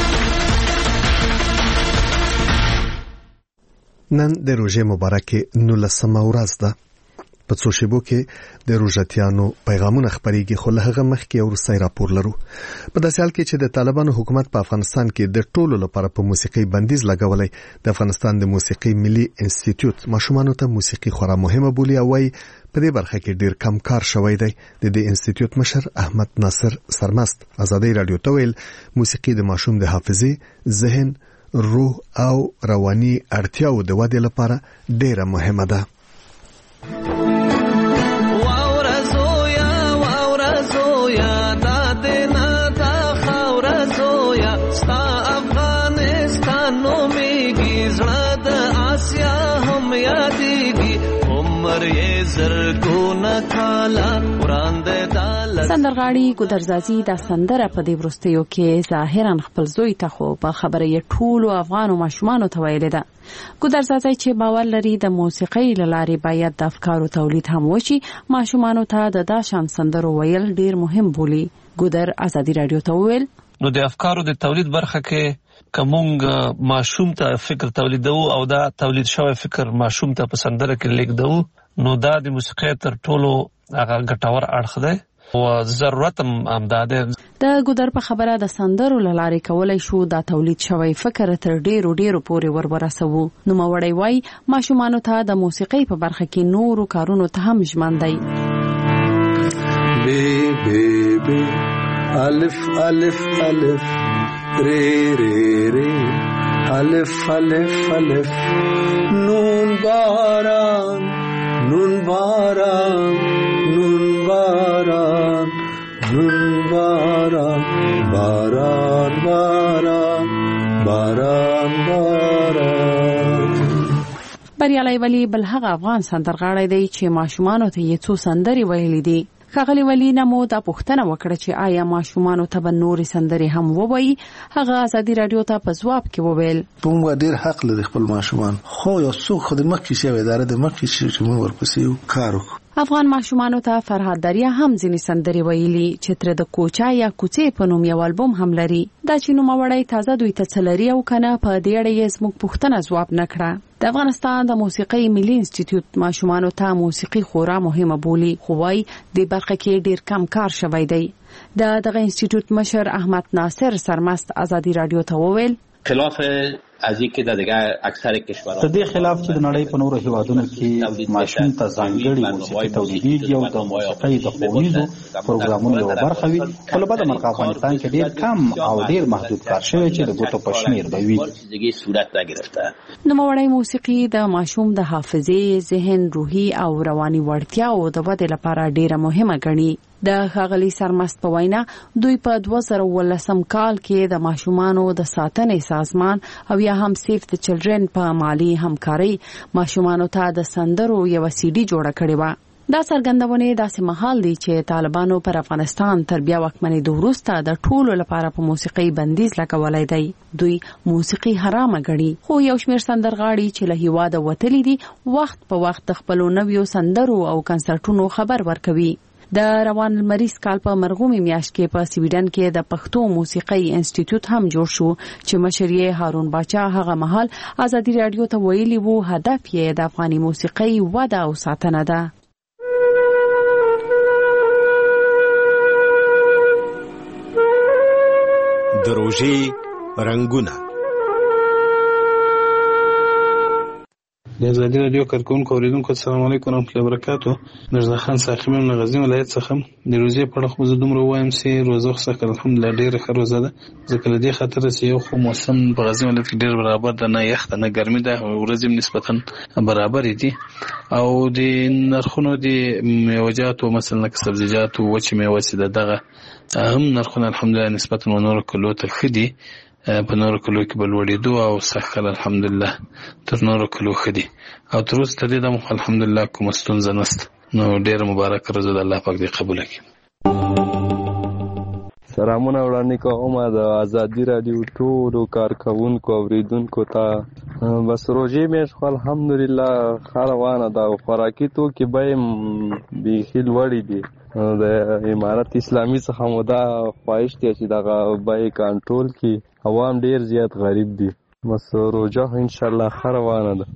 نن د روژې مبارکه نولسمه ورځ ده. په څو شیبو کې د روژتیانو پیغامونه خپرېږي، خو له هغه مخکې یو وروستی راپور لرو. په داسې حال کې چې د طالبانو حکومت په افغانستان کې د ټولو لپاره په موسیقي بندیز لګولی، د افغانستان د موسیقي ملي انسټیټیوټ ماشومانو ته موسیقي خورا مهمه بولي او وايي په دې برخه کې ډیر کم کار شوی دی. د دې انسټیټیوټ مشر احمد ناصر سرمست ازادي رادیو ته ویل موسیقي د ماشوم د حافظې، ذهن، روح او رواني اړتیاو د ودې لپاره ډیره مهمه ده. سندرغاړي ګودرزازي دا سندره په دې ورستیو کې ظاهرا خپل زوی ته خو په خبره یې ټولو افغان ماشومانو ته ویل ده. ګودرزازي چې باور لري د موسیقۍ لارې باید د افکارو تولید هم وشي، ماشومانو ته د داشان سندرو ویل ډیر مهم بولي. ګودر ازادي رادیو ته ویل نو د افکارو د تولید برخه کې کومنګ ماشوم ته فکر تولیدو او دا تولید شوی فکر ماشوم ته په سندره کې لیکدو، نو دا د موسیقۍ تر ټولو هغه ګټور اړخ دی او ضرورت هم دا دی. د ګودر په خبره د سندرو لارې کولای شو دا تولید شوی فکر تر ډیرو ډیرو پورې ورورسوو. نو موړی وای ماشومانو ته د موسیقۍ په برخه کې نورو کارونو ته هم ژمن دی. بی بی بی الف الف الف ری ری ری الف الف الف نون باران نون باران نون باران نون باران باران باران باران باران. بریالي ولی بل هغه افغان سندرغاړی دی چې ماشومانو ته یې څو سندري ویلي دي. ښاغلي ولی نمو دا پوښتنه وکړه چې آیا ماشومانو ته به نورې سندرې هم ووایي. هغه ازادي رادیو ته په ځواب کې وویل موږ ډېر حق لري خپل ماشومان، خو یو څوک خو د مخکې شوی اداره د مخکې چې موږ ورپسې کار وکړو. افغان ماشومانو ته فرهاد دریا هم ځینې سندرې ویلي چې تر د کوچا یا کوڅې په نوم یو البوم هم لري. دا چې نوموړی تازه دوی ته څه لري او کنه په دې اړه یې زموږ پوښتنه ځواب نه کړه. د افغانستان د موسیقۍ ملي انسټیټیوټ ماشومانو ته موسیقي خورا مهمه بولي، خو وايي د برخه کې ډیر کم کار شوی دی. د دغه انسټیټیوټ مشر احمد ناصر سرمست ازادي رادیو ته وویل خلاف از اینکه د دیگه اکثر کشورها د دې خلاف چې د نړۍ په نورو هیوادونو کې ماشوم ته ځانګړي موسیقي تولیدېږي او د موسیقۍ د ښوونیزو پروګرامونو یوه برخه وي، خو له بده مرغه افغانستان کې ډېر کم او ډېر محدود کار شوی چې د ګوتو په شمېر به وي. نوموړی موسیقي د ماشوم د حافظې، ذهن، روحي او رواني وړتیاو د ودې لپاره ډېره مهمه ګڼي. د ښاغلي سرمست په وینا دوی په دوه زره اوولسم کال کې د ماشومانو د ساتنې سازمان او یا هم سیف د چلډرن په مالی همکارۍ ماشومانو ته د سندرو یو سی ډي جوړه کړې وه. دا څرګندونې داسې مهال دي چې طالبانو پر افغانستان تر بیا واکمنېدو وروسته د ټولو لپاره په موسیقۍ بندیز لګولی دی. دوی موسیقي حرامه ګڼي، خو یو شمېر سندرغاړي چې له هیواده وتلي دي وخت په وخت د خپلو نویو سندرو او کنسرټونو خبر ورکوي. د روان لمریز کال په مرغومي میاشت کې په سویډن کې د پښتو موسیقۍ انسټیټیوټ هم جوړ شو چې مشر یې هارون باچا هغه مهال ازادي رادیو ته ویلي وو هدف یې د افغاني موسیقۍ وده او ساتنه ده. د روژې رنګونه د ازادي رادیو کارکونکو اوریدونکو السلام علیکم ورحمۃ اللہ وبرکاتہ. مرزا خان ساخیم من غزنی ولایت څخه د روزي په اړه خو زه دومره وایم چې روزه خو الحمدلله ډیره ښه روزه ده، ځکه له دې خاطر چې یو خو موسم په غزنی ولایت کې ډیر برابر ده، نه یخ نه ګرمي ده، ورځې نسبتا برابر دي او د نرخونو د میوه‌جاتو مثلا سبزیجات او وچ میوه چې دغه هم نرخونه الحمدلله نسبتا نور کلو ته خدي په نورو کلو کې بلوړېدو او سخل الحمدلله تر نورو کلو خدي او تر اوسه دې د الحمدلله کوم ستونزه نشته. نو ډېر مبارک ورځ ده، الله پاک دې قبول کړي. سلامونه وړاندې کوم د ازادي رادیو ټولو کارکونکو اوریدونکو ته. بس روزي مې خو الحمدلله خروانه ده او خوراکي توکي به بیخي لوړې دي. د امارت اسلامي څخه مو دا خواهش دی چې دغه به کنټرول کړي، عوام ډیر زیات غریب دي. بس روزه ان شاء الله خروانه ده.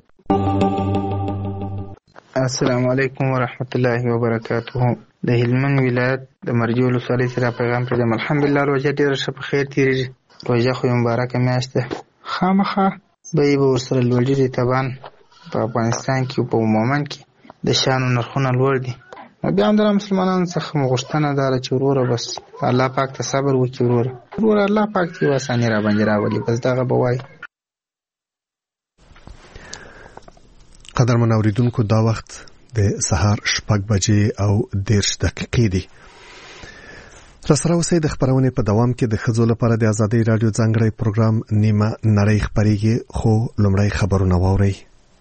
السلام علیکم ورحمت الله وبرکاته. د هلمند ولایت د مرجو ولسوالۍ سره پیغام پرېږدم. الحمدلله روزه ډیره ښه په خیر تېرېږي. روزه خو یو مبارکه میاشت ده، خامخا بیې به ورسره لوړېږي. طبعا په افغانستان کې په عموما کې د شیانو نرخونه لوړ دي. بیا هم د مسلمانانو څخه مو غوښتنه دا ده چې وروره بس الله پاک ته صبر وکړي. وروره وروره الله پاک دې یوه اساني را باندې راولي، بس دغه به وایي. قدرمن اوریدونکو دا وخت د سهار شپږ بجې او دېرش دقیقې دي. راسره اوسئ د خپرونې په دوام کې د ښځو لپاره د ازادۍ راډیو ځانګړی پروګرام نیمه نړۍ خپرېږي، خو لومړی خبرونه واورئ.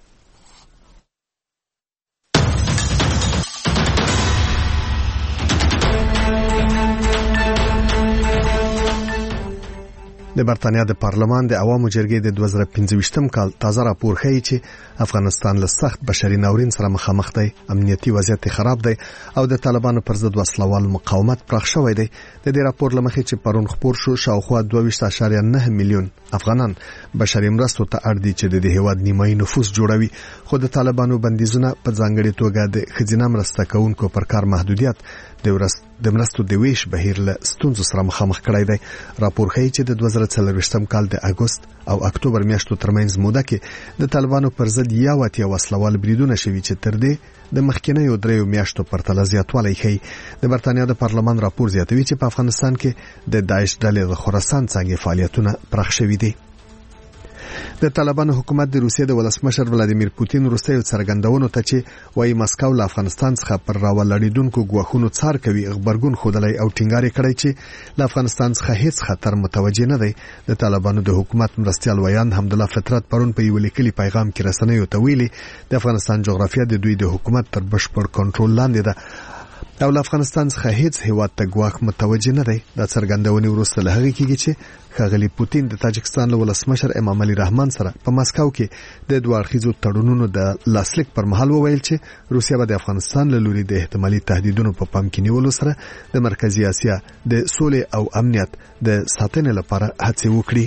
د برتانیا د پارلمان د عوامو جرګې د دوه زره پنځه ویشتم کال تازه راپور ښیي چې افغانستان له سخت بشري ناورین سره مخامخ دی، امنیتي وضعیت خراب دی او د طالبانو پر ضد وسلوال مقاومت پراخ شوی دی. د دې راپور له مخې چې پرون خپور شو، شاوخوا دوه ویشت اعشاریه نه میلیون افغانان بشري مرستو ته اړ دي چې د هیواد نیمایي نفوس جوړوي. خو د طالبانو بندیزونه په ځانګړي توګه د ښځینه مرسته کوونکو پر کار محدودیت د مرستو د ویش بهیر له ستونزو سره مخامخ کړی دی. راپور ښیي چې د دوه زره څلوېښتم کال د اګوست او اکتوبر میاشتو ترمنځ موده کې د طالبانو پر ضد یو اتیا وسلوال بریدونه شوي چې تر دې د مخکینیو دریو میاشتو پرتله زیاتوالی ښیي. د برتانیا د پارلمان راپور زیاتوي چې په افغانستان کې د داعش ډلې د خراسان څانګې فعالیتونه پراخ شوي دي. د طالبانو حکومت د روسیې د ولسمشر ولادیمیر پوتین وروستیو څرګندونو ته چې وایي مسکو له افغانستان څخه پر راولاړېدونکو ګواښونو څار کوي غبرګون ښودلی او ټینګار کړی چې له افغانستان څخه هیڅ خطر متوجه نه دی. د طالبانو د حکومت مرستیال ویان حمدالله فطرت پرون په یو لیکلي پیغام کې رسنیو ته ویلي د افغانستان جغرافیه د دوی د حکومت تر بشپړ کنټرول لاندې ده او له افغانستان څخه هیڅ هیواد ته ګواښ متوجه نه دی. دا څرګندونې وروسته له هغې کېږي چې ښاغلي پوتین د تاجکستان له ولسمشر امام علي رحمان سره په مسکو کې د دوه اړخیزو تړونونو د لاسلیک پر مهال وویل چې روسیه به د افغانستان له لوري د احتمالي تهدیدونو په پام کې نیولو سره د مرکزي اسیا د سولې او امنیت د ساتنې لپاره هڅې وکړي.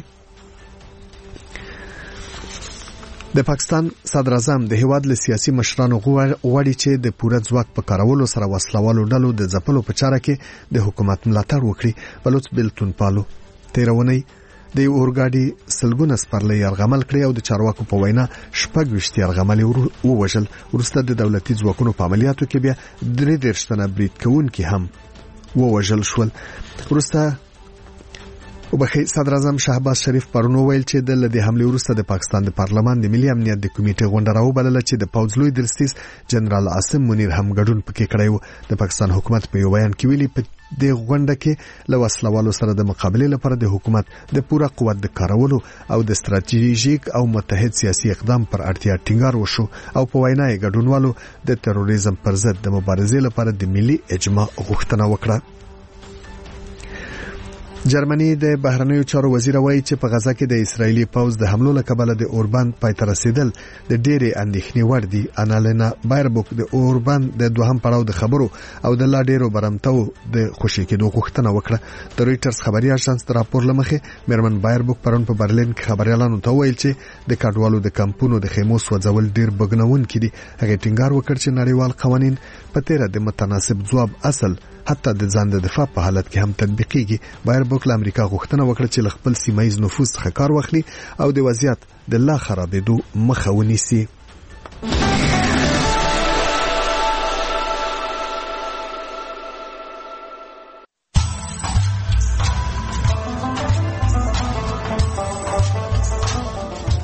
د پاکستان صدر اعظم د هیواد له سیاسي مشرانو غواړي چې د پوره ځواک په کارولو سره وسلوالو ډلو د ځپلو په چاره کې د حکومت ملاتړ وکړي. بلوچ بیلتون پالو تیرونی د یو اورګاډي سلګونه سپرلۍ یرغمل کړی او د چارواکو په وینا شپږ ویشت یرغمل ووژل. وروسته د دولتي ځواکونو په عملیاتو کې بیا درې دېرش تنه برید کوونکي هم ووژل شول. وروسته وبخي صدر اعظم شهباز شریف پرون ویل چې د لدې حمله وروسته د پاکستان د پارلمان د ملي امنیت د کمیټې غونډه راوبلله چې د پوځ لوی درستیز جنرال عاصم منیر هم ګډون پکې کړی و. د پاکستان حکومت په یو بیان کې ویلي په د غونډه کې له وسلوالو سره د مقابلې لپاره د حکومت د پوره قوت د کارولو او د ستراتیژیک او متحد سیاسي اقدام پر اړتیا ټینګار وشو او په وینا یې ګډونوالو د تروریزم پر ضد د مبارزې لپاره د ملي اجماع غوښتنه وکړه. جرمني د بهرنیو چارو وزیر وایي چې په غزا کې د اسرایلی پوځ د حملو له کبله د اوربان پای ته رسیدل د ډېرې اندېښنې وړ دي. انالینا بایربوک د اوربان د دوهم پړاو د خبرو او د لا ډېرو برمتو د خوشي کېدو غوښتنه وکړه. د رويټرز خبري اژانس د راپور لمخې میرمن بایربوک پرون په برلین کې خبريالانو ته ویل چې د کډوالو د کمپونو د خیمو سوځول ډېر بګنونکي دي. هغه ټینګار وکړ چې نړیوال قوانین په تیره د متناسب ځواب اصل حتی د ځان د دفاع په حالت کې هم تطبیقيږي. بایربوک له امریکا غوښتنه وکړه چې له خپل سیمایي نفوذ څخه کار واخلي او د وضعیت د لا خرابېدو مخه ونیسي.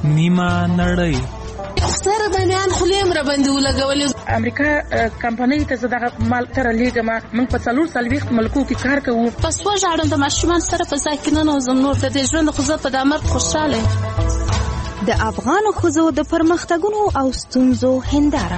نیمه نړۍ سره باندې خلیم را باندې ولګولې. امریکا کمپنۍ ته زه دغه مال تر لېږم. موږ په څلور څلوېښت ملکو کې کار کوو. په سوه ژاړم د ماشومان سره په ځای کې ننوځم. نور د دې ژوند خو زه په دا مرګ خوشحاله یم. د افغانو ښځو د پرمختګونو او ستونزو هنداره.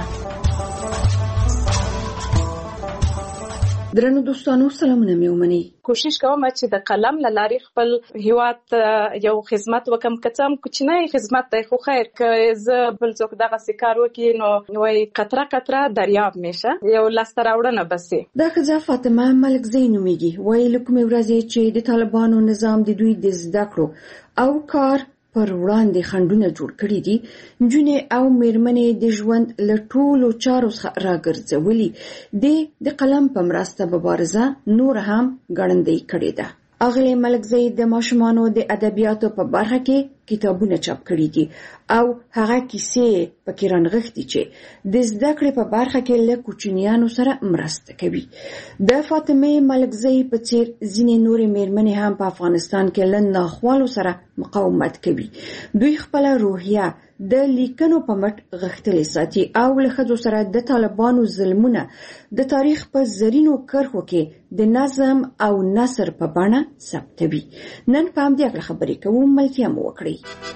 درنو دوستانو سلامونه مې ومني. کوشش کوم چې د قلم له لارې خپل هیواد یو خدمت وکم، که څه هم کوچنی خدمت دی خو خیر که زه بل څوک دغسې کار وکړي نو وایي قطره قطره دریاب میشه، یو لاسته راوړنه بسې. دا ښځه فاطمه ملکزۍ نومیږي. وایي له کومې ورځې چې د طالبانو نظام د دوی د زده کړو او کار پر وړاندې خنډونه جوړ کړي دي، نجونې او میرمنې د ژوند له ټولو چارو څخه راګرځولي دي د قلم په مرسته مبارزه نور هم ګړندۍ کړې ده. اغلې ملکزۍ د ماشومانو د ادبیاتو په برخه کې کتابونه چاپ کړي دي او هغه کیسې پکې رانغښتي چې د زده کړې په برخه کې له کوچنیانو سره مرسته کوي. د فاطمه ملکزۍ په څیر ځینې نورې میرمنې هم په افغانستان کې له ناخوالو سره مقاومت کوي. دوی خپل روحیه د لیکنو په مټ غښتلې ساتي او له ښځو سره د طالبانو ظلمونه د تاریخ په زرینو کرښو کې د نظم او نثر په بڼه ثبتوي. نن په همدې اړه خبرې کوو. ملتیا مو وکړئ.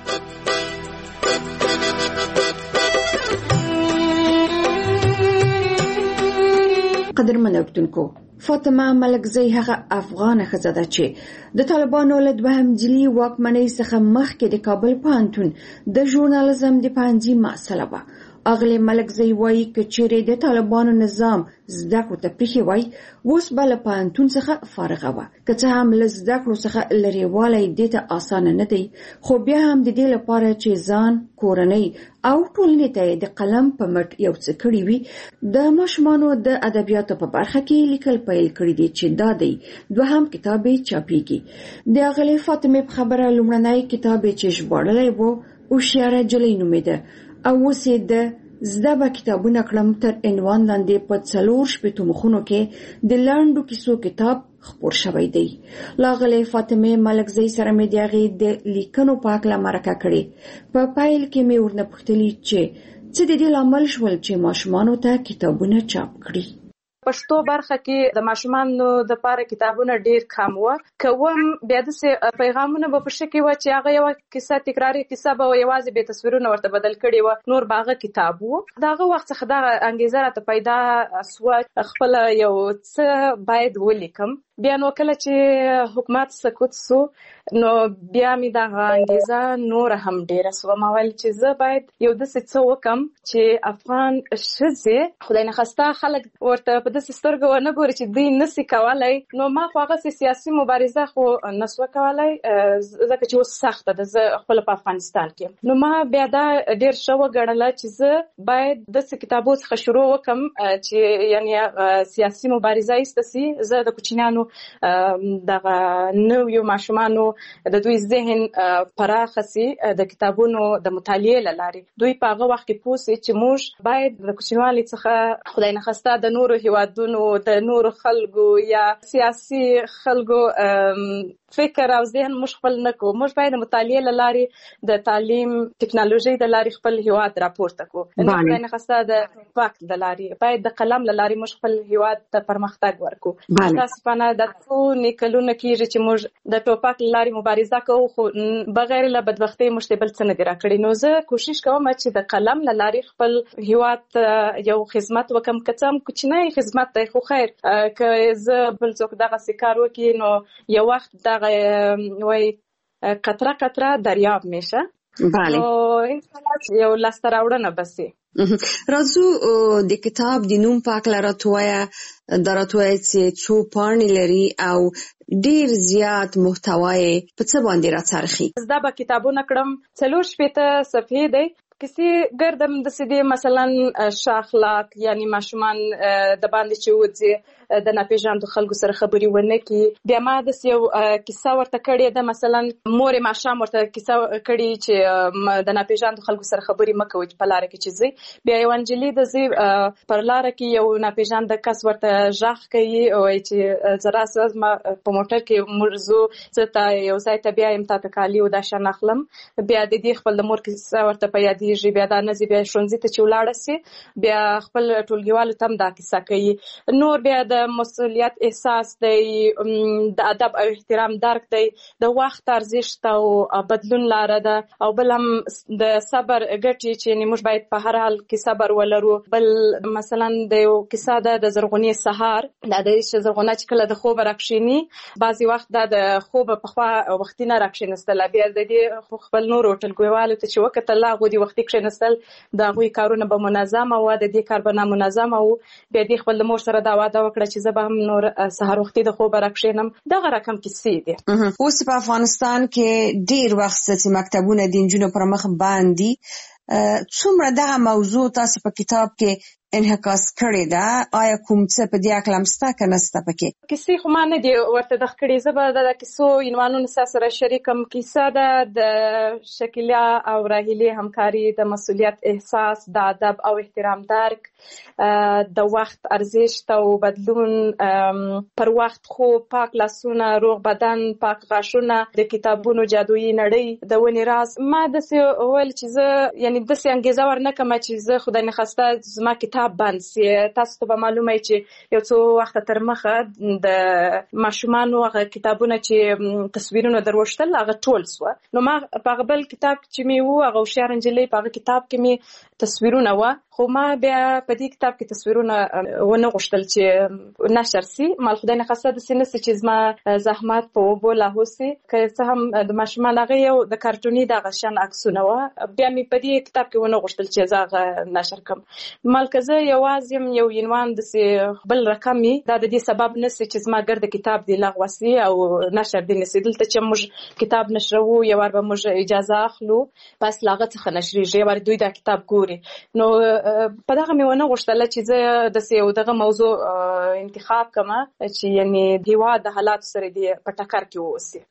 قدرمن اورېدونکو، فاطمه ملکزۍ هغه افغانه ښځه ده چې د طالبانو له دوهم ځلي واکمنۍ څخه مخکې د کابل پوهنتون د ژورنالیزم د پوهنځي محصله وه. اغلې ملکزۍ وایي که چیرې د طالبانو نظام زده کړو ته پریښی وای اوس به له پوهنتون څخه فارغه وه. که څه هم له زده کړو څخه لرېوالی دې ته اسانه نه دی، خو بیا هم د دې لپاره چې ځان، کورنۍ او ټولنې ته د قلم په مټ یو څه کړي وي، د ماشومانو د ادبیاتو په برخه کې لیکل پیل کړي دي چې دا دی دوهم کتاب یې چاپیږي. د اغلې فاطمې په خبره لومړنی کتاب یې چې ژباړلی و هوښیاره نجلۍ نومېده او اوس یې د زده به کتابونه کړم تر عنوان لاندې په څلور شپېتو مخونو کې د لنډو کیسو کتاب خپور شوی دی. لاغلې فاطمه ملکزۍ سره مې د هغې د لیکنو په هکله مرکه کړې. په پیل کې مې ورنه پوښتلي چې څه د دې لامل شول چې ماشومانو ته کتابونه چاپ کړي. پښتو برخه کې د ماشومانو د پاره کتابونه ډیر کم و. کوم بیا د پیغامونه په پښه کې و چې هغه یو کیسه تکراری کیسه به یوازې به تصویرونه ورته بدل کړي و، نور باغه کتاب و. داغه وخت څخه دا انګیزه راته پیدا سو خپل یو څه باید ولیکم. بیا نو کله چې حکومت سکوت سو نو بیا می دا انګیزه نور هم ډیره سو. ما ویل چې زه باید یو د څه وکم چې افغان ښځې خدای نه خواسته خلک ورته په داسې سترګو ونه ګوري چې دوی نسي کولای. نو ما خو هغه سیاسي مبارزه خو نسو کولای ځکه چې اوس سخته ده زه خپل په افغانستان کې. نو ما بیا دا ډیر ښه وګڼله چې زه باید داسې کتابو څخه شروع وکم چې یعنی سیاسي مبارزه ایسته سي. زه د کوچنیانو دغه نویو ماشومانو د دوی ذهن پراخه سي د کتابونو د مطالعې له لارې. دوی په هغه وخت کې پوه سي چې موږ باید د کوچنیوالي څخه خدای نه خواسته د نورو هیوادونو د نورو خلکو یا سیاسي خلکو فکر او ذهن موږ خپل نه کوو. موږ باید د مطالعې له لارې د تعلیم ټکنالوژي د لارې خپل هیواد راپورته کړو. خدای نه خواسته د وخت د لارې باید د قلم له لارې موږ خپل هیواد ته پرمختګ ورکړو. متاسفانه د څو نکلونه کېږي چې موږ د ټوپک له لارې مبارزه کوو خو بغیر له بدبختۍ موږ ته بل څه نه دي راکړي. نو زه کوشش کوم چې د قلم له لارې خپل هیواد یو خدمت وکم، که څه هم کوچنی خدمت دی خو خیر که زه بل څوک دغسې کار وکړي نو یو وخت دغه وایي قطره قطره دریاب میشه. بله. نو یو لاسته راوړنه بسې. راځو د کتاب د نوم په هکله راته ووایه. دا راته ووایه چې څو پاڼې لري او ډیر زیات محتوا یې په څه باندې راڅرخي. زه به کتابونه کړم څلور شپېته صفحې دی. کسی ګردم د سیدی مثلا شاخلاق یعنی ماشومان د باندې چې وځي د ناپېژاندو خلکو سره خبرې ونه کړي. بیا ما داسې یو کیسه ورته کړې ده، مثلا مور یې ماښام ورته کیسه کړې چې د ناپېژاندو خلکو سره خبرې مه کوئ په لاره کې چې ځئ. بیا یو نجلۍ د ځي پر لاره کې یو ناپېژانده کس ورته غږ کوي وایي چې زه راسه زما په موټر کې موږ ځو، زه ته یو ځای ته بیایم، تا ته کالي او دا شیان اخلم. بیا د دې خپل د مور کیسه ورته په یادېږي. بیا دا نه ځي، بیا ښوونځي ته چې ولاړه سي بیا خپل ټولګیوالو ته هم دا کیسه کوي. نور بیا د مسؤلیت احساس دی، د ادب او احترام درک دی، د وخت ارزښت او بدلون لاره ده، او بل هم د صبر ګټې چې موږ باید په هر حال کې صبر ولرو. بل مثلا د یو کیسه ده د زرغونې سهار، دا د چې زرغونه چې کله د خوبه راکښېني بعضې وخت دا د خوبه پخوا وختي نه راکښېنستله، بیا د دې خپل نورو ټولګیوالو ته چې وکتل هغوی د وختي کښېنستل د هغوی کارونه به منظمه وه، د دې کار به نامنظمه و. بیا دې خپل د مور سره دا وعده وکړه چې زه به هم نور سهار وختي د خوبه راکښېنم. دغه رقم کیسې دي. اوس په افغانستان کې ډېر وخت چې مکتبونه د نجونو پر مخ باندې څومره دغه موضوع تاسو په کتاب کې انعکاس کړی ده؟ آیا کوم څه په دې اړه هم شته که نشته پکې؟ کیسې خو ما نه دي ورته دغه کړي، زه به د کیسو عنوانونه ستاسو سره شریکم. کیسه ده د شکیلا او راهیلې همکاري، د مسؤلیت احساس، د ادب او احترام درک، د وخت ارزښت او بدلون، پر وخت خوب، پاک لاسونه، روغ بدن، پاک غاښونه، د کتابونو جادویي نړۍ، د ونې راز. ما داسې وویل چې زه یعنې داسې انګېزه ورنه کړمه چې زه خدای نخواسته زما کتاب بند سي. تاسو ته به معلومه وي چې یو څو وخته تر مخه د ماشومانو هغه کتابونه چې تصویرونه دروښتل هغه ټول سوه. نو ما په هغه بل کتاب چې مې و، هغه هوښیاره نجلۍ، په هغه کتاب کې مې تصویرونه وه، خو ما بیا په دې کتاب کې تصویرونه ونه غوښتل چې نشر سي. مال خدای نخواسته داسې نه سي چې زما زحمت په اوبو لاهو سي. که څه هم د ماشومان هغه یو د کارټوني دغه شان عکسونه وه، بیا مې په دې کتاب کې ونه غوښتل چې زه هغه نشر کړم. مال که زه یوازې یم یو عنوان داسې بل رقم وي، دا د دې سبب نه سي چې زما ګرد کتاب دې لغوه سي او نشر دې نه سي. دلته چې موږ کتاب نشروو، یو وار به موږ اجازه اخلو، بس له هغه څخه نشریږي، یو وار دوی دا کتاب ګوري. نو په دغه مې ونه غوښتله چې زه داسې یو دغه موضوع انتخاب کړمه چې یعنې هېواد د حالاتو سره دې په ټکر کې واوسي.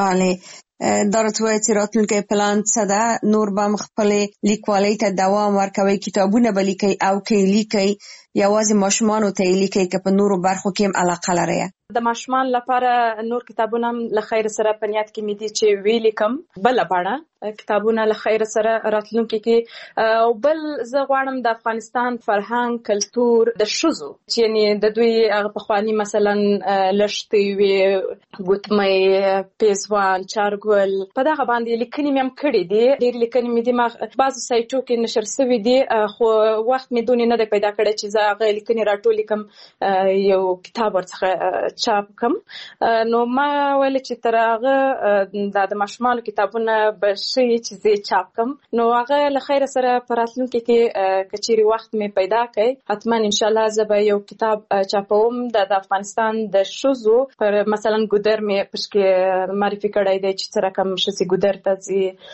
بله، دا راته وایي چې راتلونکی پلان څه ده؟ نور به هم خپلې لیکوالۍ ته دوام ورکوئ؟ کتابونه به لیکئ او که یې لیکئ یوازې ماشومانو ته یې لیکئ که په نورو برخو کې هم علاقه لرئ؟ د ماشومان لپاره نور کتابونه هم له خیر سره په نیت کې مې دي چې ویې لیکم بله بڼه کتابونه له خیر سره راتلونکي کې. او بل زه غواړم د افغانستان فرهنګ، کلتور، د ښځو چې یعنې د دوی هغه پخواني مثلا لښتې وې، ګوتمۍ، پیزوان، چارګل، په دغه باندې لیکنې مې هم کړي دي. ډېرې لیکنې مې دي، ما بعضو سایټو کې نشر شوي دي، خو وخت مې دونې نه دی پیدا کړی چې زه هغه لیکنې راټولې کړم، یو کتاب ورڅخه چاپ کم. نو ما ویل چې تر هغه دا د ماشومانو کتابونه به شي چې زه چاپ کم. نو هغه له خیر سره په راتلونکي کې که چیرې وخت مې پیدا کړي حتما انشاءالله زه به یو کتاب چاپوم د افغانستان د ښځو پر مثلا ګودر مې پشکې معرفي کړی دی چې څه رقم ښځې ګودر ته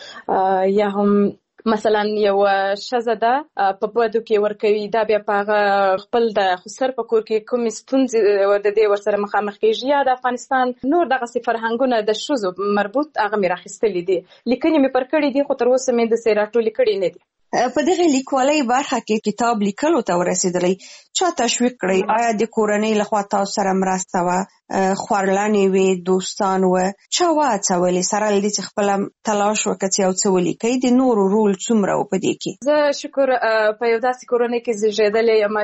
ځي، یا هم مثلا یو ښځه ده په بدو کې ورکوي، دا بیا په هغه خپل د خسر په کور کې کومې ستونزې د دې ورسره مخامخ کېږي، یا د افغانستان نور دغسې فرهنګونه د ښځو مربوط هغه مې راخیستلي دي. لیکنې مې پر کړي دي خو تر اوسه مې داسې راټولې کړي نه دي. په دغه لیکوالۍ برخه کې کتاب لیکلو ته ورسېدلی چا تشویق کړی؟ آیا د کورنۍ لخوا تاسو سره مرسته وه؟ خورلنې وې، دوستان وه؟ چا وهڅولې سره له دې چې خپله تلاش وکړه چې یو څه ولیکئ؟ د نورو رول څومره و په دې کې؟ زه شکر په یو داسې کورنۍ کې زیږېدلې یم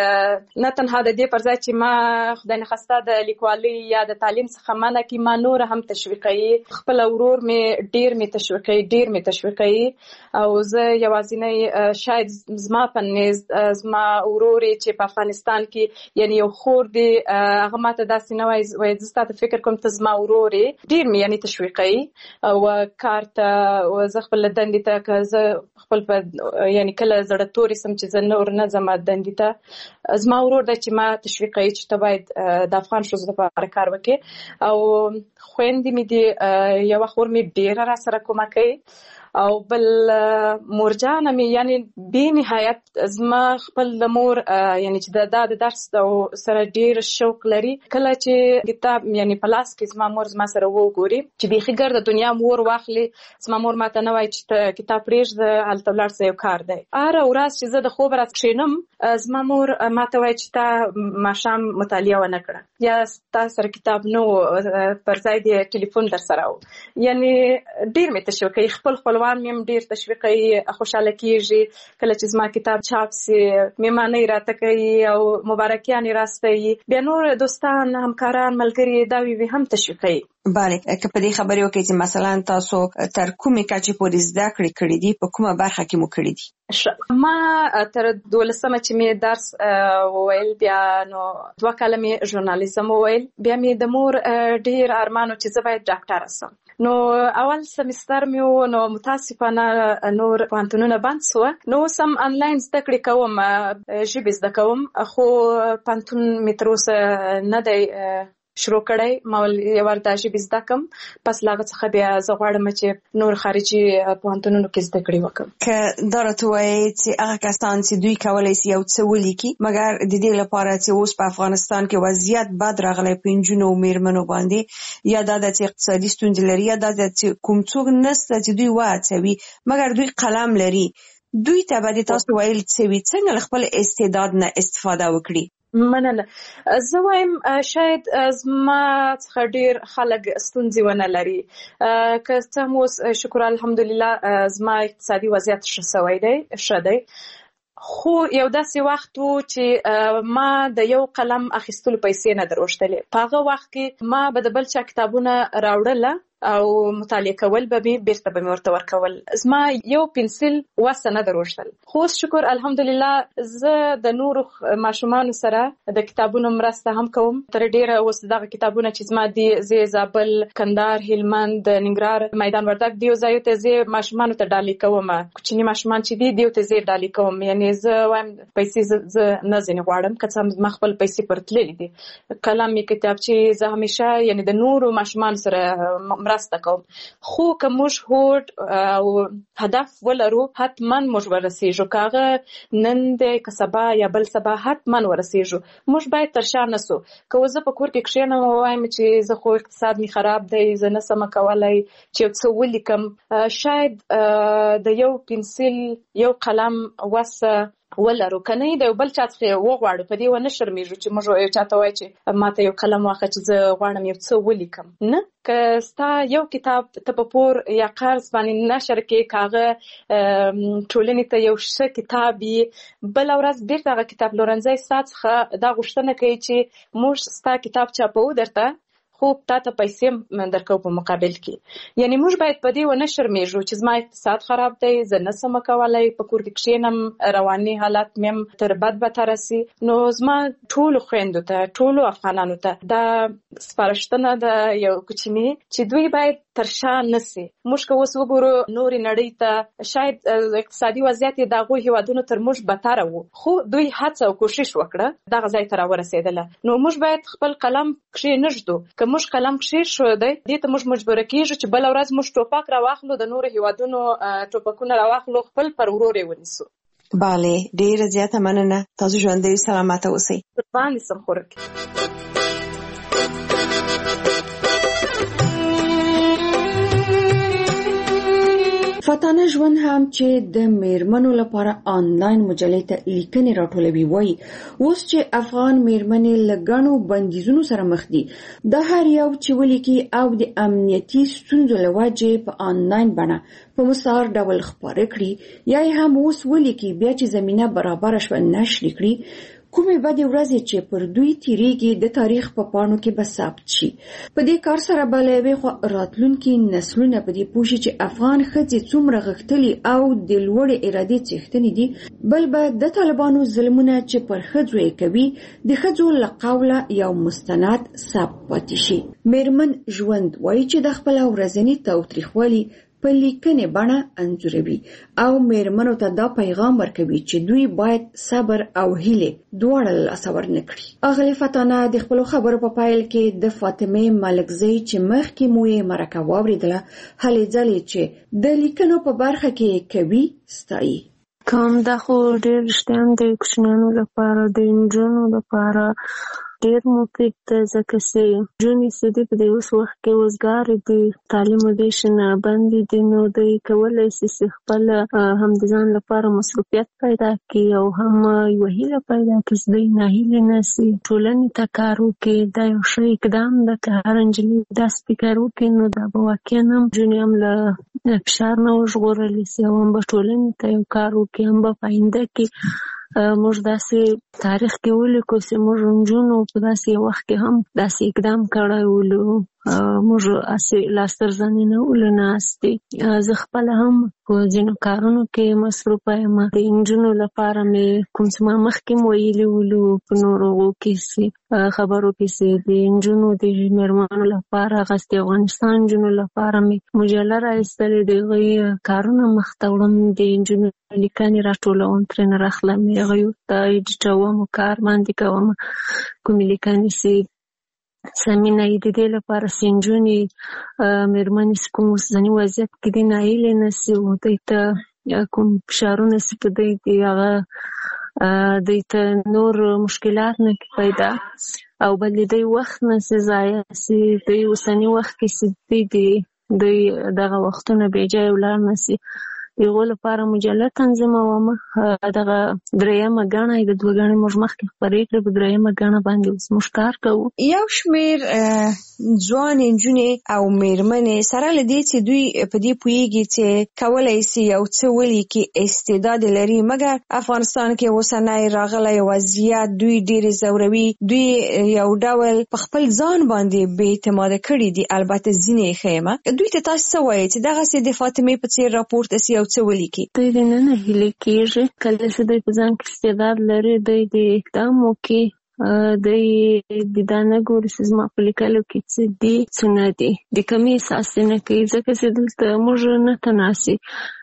چې نه تنها د دې پر ځای چې ما خدای نخواسته د لیکوالۍ یا د تعلیم څخه منع کړي، ما نور هم تشویقوي. خپل ورور مې ډېر مې تشویقوي، ډېر مې تشویقوي. او زه یوازې شاید زما په نیز زما ورور چې په افغانستان کې یعنی یو خور دی، هغه ماته داسې نه وایي وایي زه ستا ته فکر کوم ته زما ورور یې، ډېر مې یعنی تشویقوي. او کار ته زه خپل دندې ته که زه خپل په یعنی کله زړه تورې سم چې زه نور نه ځم دندې ته، زما ورور دی چې ما تشویقوي چې ته باید د افغان ښځو لپاره کار وکړې. او خویندې مې دي، یوه خور مې ډېره را سره کومک کوي، او بل مورجان مې یعنی به نهایت زما خپل د مور یعنی چې د د درس سره ډیر شوق لري کله چې کتاب یعنی پلاس کې زما مور زما سره وګوري چې به خګر د دنیا مور واخلي زما مور ماته نه وای چې کتاب پرېږده هلته ولاړ سه یو کار دی اره ورځ چې زه د خوب راځم کښېنم زما مور ماته وای چې تا ماښام مطالعه ونه کړه یا تا سره کتاب نو پر ځای د ټلیفون در سره و یعنی ډیر مې تشویقوي خپل خپلوان مې ډیر تشویقوي خوشاله کیږي کله چې زما کتاب چاپ سي میمانه راته کوي او مبارکیان راستوي بیا نور دوستان همکاران ملګري دا وی هم تشویقوي بله که په دې خبرې وکړئ چې مثلا تاسو تر کومې کچې پورې زده کړې کړې دي په کومه برخه کې مو کړې دي ما تر دولسمه چې مې درس وویل بیا نو دوه کاله مې ژورنالیزم وویل بیا مې د مور ډیر ارمانو چې زه باید ډاکټره سم نو اول سمستر مې نو متاسفانه نور پوهنتونونه بند سو نو سم انلاین زده کړې کوم ژبې زده کوم خو پوهنتون مې تر اوسه نه دی شروع کړی ما یو ورته ژبې زده کوم پس له هغه څخه بیا زه غواړم چې نور خارجي پوهنتونونو کې زده کړې وکړم که دا راته وایي چې هغه کسان چې دوی کولی شي یو څه ولیکي مګر د دې لپاره چې اوس په افغانستان کې وضعیت بد راغلی په نجونو او میرمنو باندې یا دا د اقتصادي ستونزې لري یا دا د کوم څوک نشته چې دوی وهڅوي مګر دوی قلم لري دوی ته به د تاسو ویل څه وي څنګه له خپل استعداد نه استفاده وکړي مننه زه وایم شاید زما څخه ډیر خلک ستونزې ونه لري که څه هم اوس شکر الحمدلله زما اقتصادي وضعیت ښه سوی دی ښه دی خو یو داسې وخت و چې ما د یو قلم اخیستلو پیسې نه دروښتلې په هغه وخت کې ما به د بل چا کتابونه راوړله او مطالعه کول به مې بیرته به مې ورته ورکول زما یو پنسل وسه نه دروښتل خو اوس شکر الحمدلله زه د نورو ماشومانو سره د کتابونو مرسته هم کوم تر ډیره اوس دغه کتابونه چې زما دي زه زابل کندهار هلمند ننګرهار میدان وردګ دیو ځایو ته زه ماشومانو ته ډالۍ کوم کوچني ماشومان چې دي دیو ته زه ډالۍ کوم یعنی زه وایم پیسې زه نه ځنې غواړم که څه هم ما خپل پیسې پرتللې دي قلم مې کتابچې زه همیشه یعنی د نورو ماشومانو سره مرسته کوم خو که موږ هوډ او هدف ولرو حتما موږ ورسیږو کاغه نن دی که سبا یا بل سبا حتما ورسیږو موږ باید تر شا نسو که زه په کور کې کښېنم ووایم چې زه خو اقتصاد مې خراب دی زه نسم کولی چې یو څه ولیکم شاید د یو پنسل یو قلم وسه ولرو کنه د بل چا څخه وغواړو په دې ونه شرمېږو چې موږ یو چاته وایي چې ماته یو قلم واخله چې زه غواړم یو څه ولیکم نه که ستا یو کتاب ته په پور یا قرض باندې نشر کې کاغه ټولنې ته یو ښه کتاب یې بل ورځ بیرته هغه کتاب پلورنځی ستا څخه دا غوښتنه کوي چې موږ ستا کتاب چاپو درته خو تا ته پیسې درکو په مقابل کې یعنی موږ باید په دې ونه شرمېږو چې زما اقتصاد خراب دی زه نسم کولی په کور کې کښېنم رواني حالت مې تر بد بدتره سي نو زما ټولو خویندو ته ټولو افغانانو ته دا سپارښتنه ده یو کوچني چې دوی باید تر شا نسي موږ که اوس وګورو نورې نړۍ ته شاید اقتصادي وضعیت یې د هغو هېوادونو تر موږ بدتره و خو دوی هڅه او کوشش وکړه دغه ځای ته راورسېدله نو موږ باید خپل قلم کښېنږدو که موږ قلم کښېښودی دې ته موږ مجبوره کېږو چې بله ورځ موږ ټوپک راواخلو د نورو هېوادونو ټوپکونه راواخلو خپل پر ورور یې ونیسو بله ډېره زیاته مننه تاسو ژوندی سلامته اوسئ قربان سم خورک فاتانه ژوند هم چې د میرمنو لپاره آنلاین مجلې ته لیکنې راټولوي وایي اوس چې افغان میرمنې له ګڼو بندیزونو سره مخ دي د هر یو چې ولیکي او د امنیتي ستونزو له وجې په آنلاین بڼه په مستعار ډول خپاره کړي یا یې هم اوس ولیکي بیا چې زمینه برابره شوه نشر کړي کومې بدې ورځې چې پر دوی تیریږي د تاریخ په پاڼو کې به ثبت شي په دې کار سره به له یوې خوا راتلونکي نسلونه په دې پوه شي چې افغان ښځې څومره غښتلي او د لوړې ارادې څښتنې دي بل به د طالبانو ظلمونه چې پر ښځو یې کوي د ښځو له قوله یو مستند ثبت پاتې شي میرمن ژوند وایي چې د خپل ورځني تاوتریخوالي په لیکنې بڼه انځوروي او میرمنو ته دا پیغام ورکوي چې دوی باید صبر او هیله دواړه له لاسه ورنکړي. اغلې فتانه د خپلو خبرو په پیل کې د فاطمه ملکزۍ چې مخکې مو یې مرکه واورېدله هلې ځلې چې د لیکنو په برخه کې کوي ستایي. کوم دا خو ډېر رښتیا هم د کوچنیانو لپاره د نجونو لپاره ډېر مفید ده، ځکه چې نجونې چې دي په دې اوس وخت کې وزګارې دي، تعلیم و دې شنه بندې دي، نو دوی کولی شي چې خپله هم د ځان لپاره مصروفیت پیدا کړي او هم یوه هیله پیدا کړي چې دوی ناهیلې نه سي، ټولنې ته کار وکړي. دا یو ښه اقدام ده که هر نجلۍ داسې فکر وکړي نو دا به واقعا هم نجونې هم له فشار نه وژغورلی سي او هم به ټولنې ته یو کار وکړي، هم به په آینده کې موږ داسې تاریخ کې ولیکو چې موږ نجونو په داسې یو وخت کې هم داسې اقدام کړی ولو، موږ هسې لاس تر زنې نه ولو ناستې. زه خپله هم په ځینو کارونو کې مصروفه یم. د نجونو لپاره مې کوم څه ما مخکې م ویلي ولو په نورو هغو کې چې خبرو کې چې د نجونو د مېرمنو لپاره هغسې د افغانستان نجونو لپاره مې مجله راایستلې، د هغوی کارونه مخته وړم، د نجونو لیکنې راټولوم، ترېنه راخلم، هغوی ورته ایډیټوم، کار باندې کوم، کومې لیکنې چې سمینه یې د دې لپاره چې نجونې مېرمنې چې کوم اوسني وضعیت کې دي ناهیلې نه سي، دوی ته کوم فشارونه چې په دوی دي هغه دوی ته نور مشکلات نه پیدا او بل د دوی وخت نه سي ضایع سي، دوی اوسني وخت کې چې دوی دي دوی دغه وختونه بېجایه ولاړ نه سي. د هغو لپاره مجله تنظیموم. دغه درېیمه ګڼه د دوه ګڼې موږ مخکې خپرې کړې، په درېیمه ګڼه باندې اوس موږ کار کوو. یو شمېر ځوانې نجونې او مېرمنې سره له دې چې دوی په دې پوهېږي چې کولی سي یو څه ولیکي، استعداد لري، مګر افغانستان کې اوسنی راغلی وضعیت دوی ډېرې ځوروي، دوی یو ډول په خپل ځان باندې بې اعتماده کړي دي. البته ځینې یې ښه یم. دوی ته تاسو څه وایئ چې دغسې د فاطمې په څېر راپورته سي یو څه ولیکي؟ دوی د نه نه هیلې کېږي، کله چې دوی په ځان کې استعداد لري دوی د اقدام وکړي، دوی د دا نه ګوري چې زما په لیکلو کې څه دي څه نه دي، د کمې احساس نه کوي، ځکه چې دلته موږ نه تناسي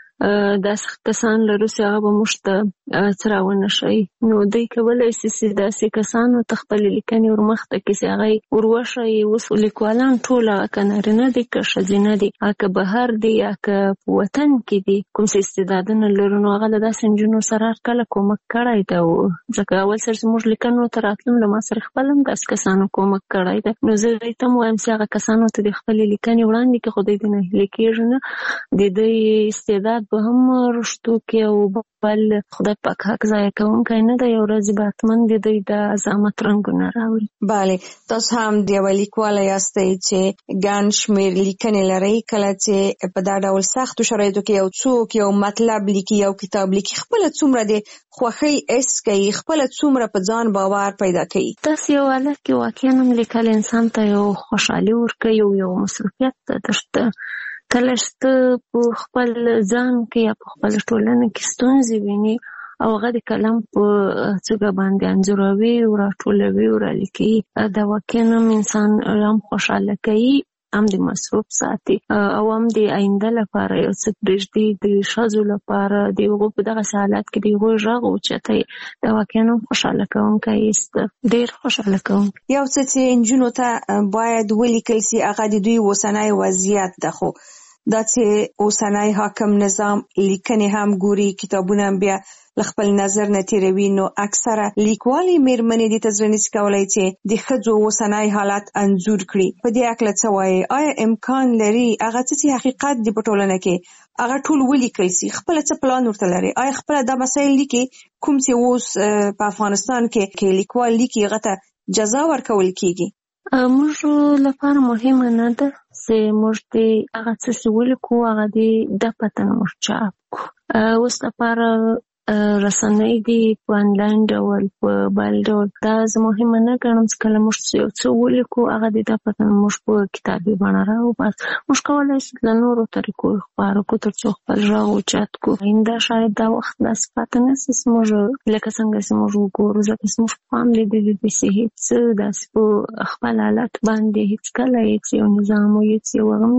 داسې کسان لرو چې هغه به موږ ته څه راونه ښیي، نو دوی کولی شي چې داسې کسانو ته خپلې لیکنې ورمخته کړي چې هغه یې وروښیي. اوس لیکوالان ټول هغه که نارینه دي که ښځینه دي، هغه که بهر دي یا که په وطن کې دي، کوم څه استعدادونه لرو نو هغه له داسې نجونو سره هرکله کومک کړی ده، ځکه اول سر چې موږ لیکنو ته راتلم له ما سره خپل هم داسې کسانو کومک کړی ده، نو زه دوی ته هم وایم چې هغه کسانو ته د خپلې لیکنې وړاندې کړي، خو دوی د ناهیلې کېږي نه، د دوی استعداد به هم رشتو کې او بل خدای پاک حق ضایع کوونکی نه دی، یو ورځ به حتما د دوی د عظمت رنګونه راوړي. بله، تاسو هم د یوه لیکواله یاستئ چې ګڼ شمېر لیکنې لرئ. کله چې په دا ډول سختو شرایطو کې یو څوک یو مطلب لیکي، یو کتاب لیکي، خپله څومره د خوښۍ حس کوي، خپله څومره په ځان باور پیدا کوي؟ داسې یو حالت کې واقعا هم لیکل انسان ته یو خوشحالي ورکوي او یو مصروفیت ده درته. کله چې ته په خپل ځان کې یا په خپل ټولنه کې ستونزې ویني او هغه د قلم په څوکه باندې انځوروي او راټولوي او رالیکي، دا واقعا هم انسان هم خوشحاله کوي، هم د مصروف ساتي او هم د آینده لپاره یو څه پرېږدي. د ښځو لپاره د هغو په دغسې حالت کې د هغوی غږ اوچتوي، دا واقعا هم خوشحاله کوونکی است، ډېر خوشحاله کوونکی. یو څه چې نجونو ته باید ولیکل سي هغه د دوی اوسنی وضعیت ده، خو دا چې اوسنی حاکم نظام لیکنې هم ګوري، کتابونه هم بیا له خپل نظر نه تېروي، نو اکثره لیکوالې مېرمنې دې ته زړه نشي کولی چې د ښځو اوسنی حالت انځور کړي. په دې هکله څه وایي؟ آیا امکان لري هغه څه چې حقیقت دی په ټولنه کې هغه ټول ولیکل سي؟ خپله څه پلان ورته لري؟ آیا خپله دا مسایل لیکي کوم چې اوس په افغانستان کې کې لیکوال لیکي هغه ته جزا ورکول کېږي؟ موږ لپاره مهمه نه ده چې موږ د هغه څه چې ولیکو هغه د ده پته موږ چاپ کړو. اوس لپاره رسنۍ دي په انلاین ډول په بل ډول، دا زه مهمه نه ګڼم چې کله موږ یو څه ولیکو هغه د ده پته موږ په کتابي بڼه راوباسو. موږ کولی شو له نورو طریقو خپاره کړو تر څو خپل غږ اوچت کړو. آینده شاید دا وخت داسې پاته نه شي چې موږ لکه څنګه چې موږ وګورو، ځکه چې موږ پخوا هم لیدلي دي چې هېڅ داسې په خپل حالت باندې هېڅکله هېڅ یو نظام او هېڅ یو هغه هم نه دي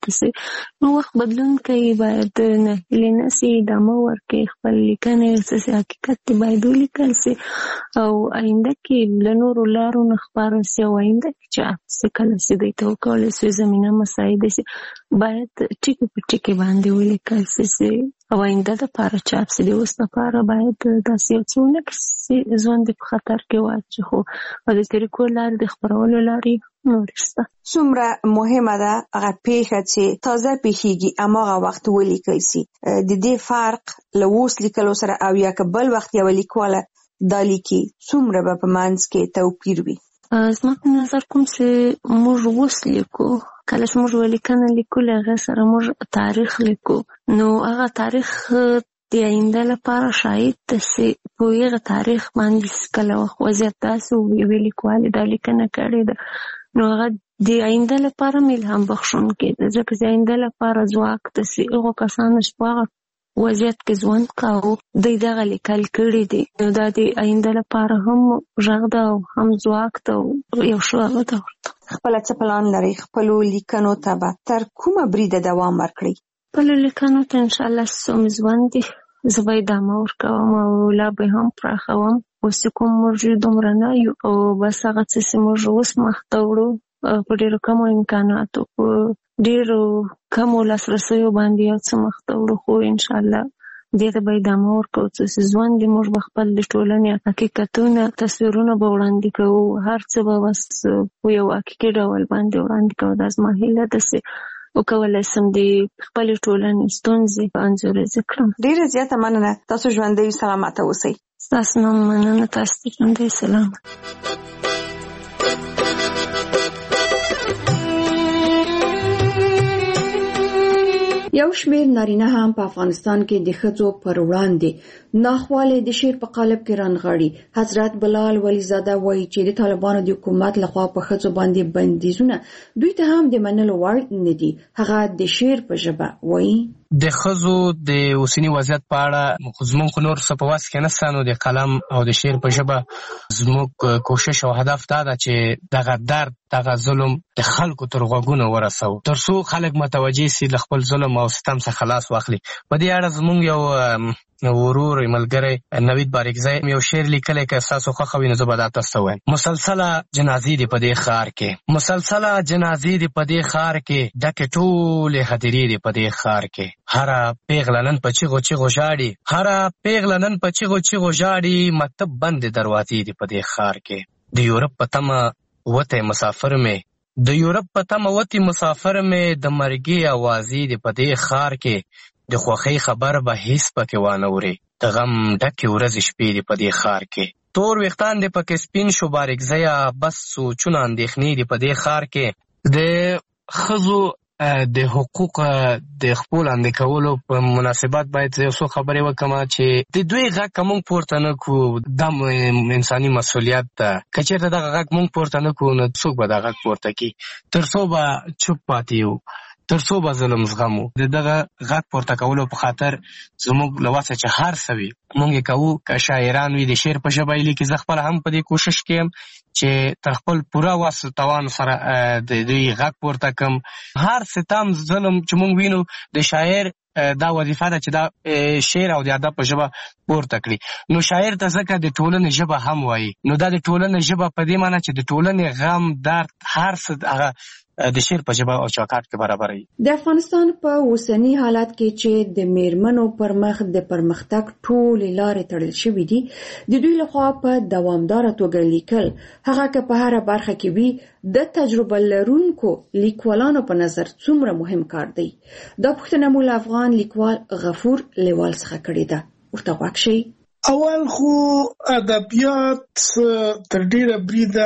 داسې نو وخت بدلون کوي باید نه هیلې نه سي ادامه ورکړي خپل لیکنې څه حقیقت دی باید ولیکل سي او آینده کې له نورو لارو نه خپاره سي او آینده کې چې څه کله سي دوی ته وکولی سي زمینه مساعده سي باید ټکي په ټکي باندې ولیکل سي او آینده دپاره چاپ سي د اوس دپاره باید داسې یو څه ونه کړي ژوند په خطر کې واچي خو او د طریقو لارې د خپرولو لارې نورې شته. څومره مهمه ده هغه پیښه چې تازه پیښیږي هماغه وخت ولیکل سي. د دې فرق له اوس لیکلو سره او یا که بل وخت یوه لیکواله دا لیکي څومره به په منځ کې توپیر وي؟ زما په نظر کوم چې موږ اوس لیکو کله چې موږ ولیکنه لیکو له هغه سره موږ تاریخ لیکو نو هغه تاریخ د آینده لپاره شاید چې په هغه تاریخ باندې کله وخت وضعیت داسې و یوې لیکوالې دا لیکنه کړې ده نو هغه د آینده لپاره مې الهام بخښونکی ده ځکه چې آینده لپاره ځواک ده چې هغو کسانو چې په هغه وضعیت کې ژوند کاوه دوی دغه لیکل کړي دي نو دا د آینده لپاره هم غږ ده او هم ځواک ده او یو ښه هغه ده ورته. خپله څه پلان لرئ خپلو لیکنو ته به تر کومه بریده دوام ورکړئ؟ خپلو لیکنو ته انشاءالله څومره ژوند دي زه به ادامه ورکوم او لا به هم پراخوم. اوس کوم موږ دومره نه یو او بس هغه څه چې موږ اوس مخته وړو په ډېرو کمو امکاناتو په ډېرو کمو لاسرسیو باندې یو څه مخته وړو خو انشاءالله دې ته به ادامه ورکوو چې ژوند دې موږ به خپل د ټولنې حقیقتونه تصویرونه به وړاندې کوو هر څه به بس په یو حقیقي ډول باندې وړاندې کوو. دا زما هیله ده چې وکولی سم د خپلې ټولنې ستونزې انځوریزې کړم. ډېره زیاته مننه. تاسو ژوندی سلامته اوسئ. ستاسو نه مننه. تاسو ته ژوندی سلامت. یو شمیر نارینه هم په افغانستان کې د ښځو پر وړاندې ناخوالې د شعر په قالب کې رانغاړي. حضرت بلال ولیزاده وایي چې د طالبانو د حکومت لخوا په ښځو باندې بندیزونه دوی ته هم د منلو وړ نه دي. هغه د شعر په ژبه وایي د ښځو د اوسني وضعیت په اړه زموږ خو نور څه په وس کې نشته نو د قلم او د شعر په ژبه زموږ کوشش او هدف دا ده چې دغه درد دغه ظلم د خلکو تر غوږونو ورسوو تر څو خلک متوجه سي له خپل ظلم او ستم څخه خلاص واخلي. په دې اړه زموږ یو ورور ملګری نوید باریکزی یو شعر لیکلی که ستاسو خوښه وي نو زه به دا تاسو ته وایم. مسلسله جنازې دي په دې ښار کې مسلسله جنازې دي په دې ښار کې ډکې ټولې هدیرې دي په دې ښار کې هره پیغله نن په چیغو چیغو ژاړي هره پیغله نن په چیغو چیغو ژاړي مکتب بندې دروازې دي په دې ښار کې د یورپ په تمه وتی مسافر مې د یورپ په تمه وتی مسافر مې د مرګي اوازې دي په دې ښار کې د خوښۍ خبر به هیڅ پکې وانه وري د غم ډکې ورځې شپې دي په دې ښار کې تور ویښتان دي پکې سپین شو باریکزیه بس سوچونه اندېښنې دي په دې ښار کې د ښځو د حقوق د خپل اندې کولو په مناسبت باید یو څو خبرې وکم چې د دوی غږ که موږ پورته نه کړو دا انساني مسؤلیت ده. که چېرته دغه غږ موږ پورته نه کړو نو څوک به دا غږ پورته کړي تر څو به چوپ پاتې یو تر څو به ظلم زغمو. د دغه غږ پورته کولو په خاطر زموږ له وسه چې هر څه وي موږ یې کوو. که شاعران وي د شعر په ژبه یې لیکي زه خپله هم په دې کوشش کې یم چې تر خپل پوره وس توان سره د دوی غږ پورته کړم. هر ستم ظلم چې موږ وینو د شاعر دا وظیفه ده چې دا شعر او د ادب په ژبه پورته کړي. نو شاعر ته ځکه د ټولنې ژبه هم وایي نو دا د ټولنې ژبه په دې معنی چې د ټولنې غم درد هر څه هغه د شعر په ژبه او چوکاټ کې برابروي. د افغانستان په اوسني حالت کې چې د میرمنو پر مخ د پرمختګ ټولې لارې تړل شوې دي د دوی لخوا په دوامداره توګه لیکل هغه که په هره برخه کې وي د تجربه لرونکو لیکوالانو په نظر څومره مهم کار دی. دا پوښتنه مو له افغان لیکوال غفور لیوال څخه کړې ده. ورته غوږ شئ. اول خو ادبیات تر ډیره بریده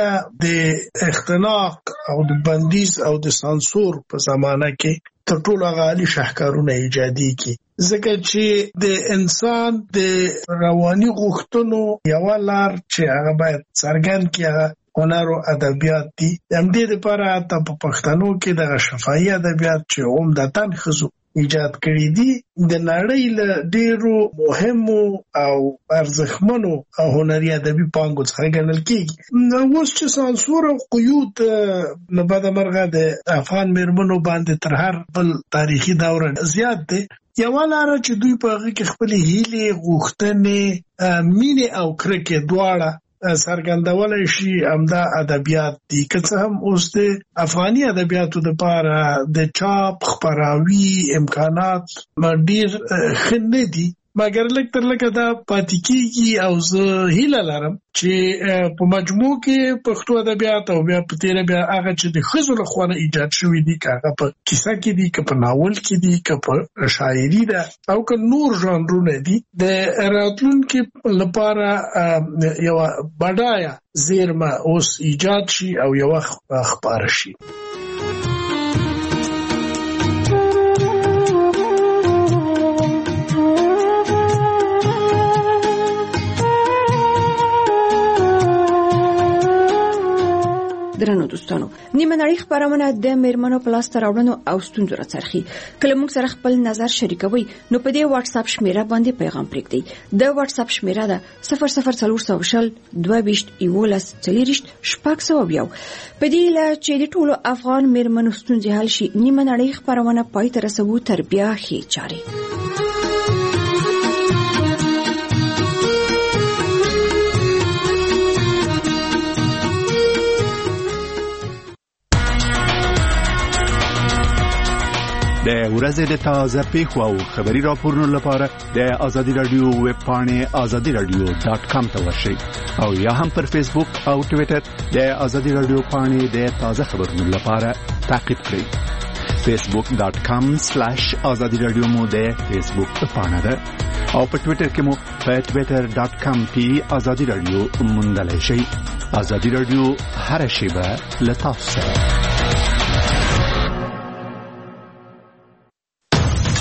د اختناق او د بندیز او د سانسور په زمانه کې تر ټولو هغه عالي شاهکارونه ایجادي کی ځکه چې د انسان د رواني غوښتنو یوه لار چې هغه باید څرګند کړي هغه هنر او ادبیات دي. د همدې لپاره حتی په پښتنو کې دغه شفاهي ادبیات چې عمدتاً ښځو ایجاد کړي دي د نړۍ له ډیرو مهمو او ارزښتمنو او هنري ادبي پانګو څخه ګڼل کېږي. نو اوس چې سانسور او قیود نه بعد مرغه د افغان میرمنو باندې تر هر بل تاریخي دور زیات دي. یو لاره چې دوی په هغه کې خپل هیلې غوښتنې مینې او کرکې دواړه څرګندولای شي همدا ادبیات دي. که څه هم اوس د افغاني ادبیاتو لپاره د چاپ خپراوي امکانات ډیر ښه نه دي، مګر لږ تر لږه دا پاتې کېږي او زه هیله لرم چې په مجموع کې پښتو ادبیات او بیا په تیره بیا هغه چې د ښځو لخوا نه ایجاد شوي دي، که هغه په کیسه کې دي، که په ناول کې دي، که په شاعري ده او که نور ژانرونه دي، د راتلونکي لپاره یوه بډایه زیرمه اوس ایجاد شي او یوه خپاره شي. درنو دوستانو، نیمه نړۍ خبرونه د میرمنو په لاس راوړنو او ستونزو راڅرخي. کله موږ سره خپل نظر شریکوي نو په دې واتس اپ شمیره باندې پیغام پرېږدئ. د واتس اپ شمیره ده صفر صفر څلور سوه شل دوه ویشت یولس څلېرویشت شپږ سوه یو. په دې هیله چې د ټولو افغان میرمنو ستونزې حل شي، نیمه نړۍ خبرونه پای ته رسوو تر بیا ښې چارې. د ورځې د تازه پیښو او خبري راپورونو لپاره د آزادي رادیو ویب پاڼې آزادي رادیو ډاټ کام ته ورشئ او یا هم پر فیسبوک او ټویټر د آزادي رادیو پاڼې د تازه خبرونو لپاره تعقیب کړئ. فیسبوک ډاټ کام سلیش آزادي رادیو مو د فیسبوک پاڼه ده او په ټویټر کې مو په ټویټر ډاټ کام کې آزادي رادیو موندلای شئ. آزادي رادیو هر شیبه له تاسو سره.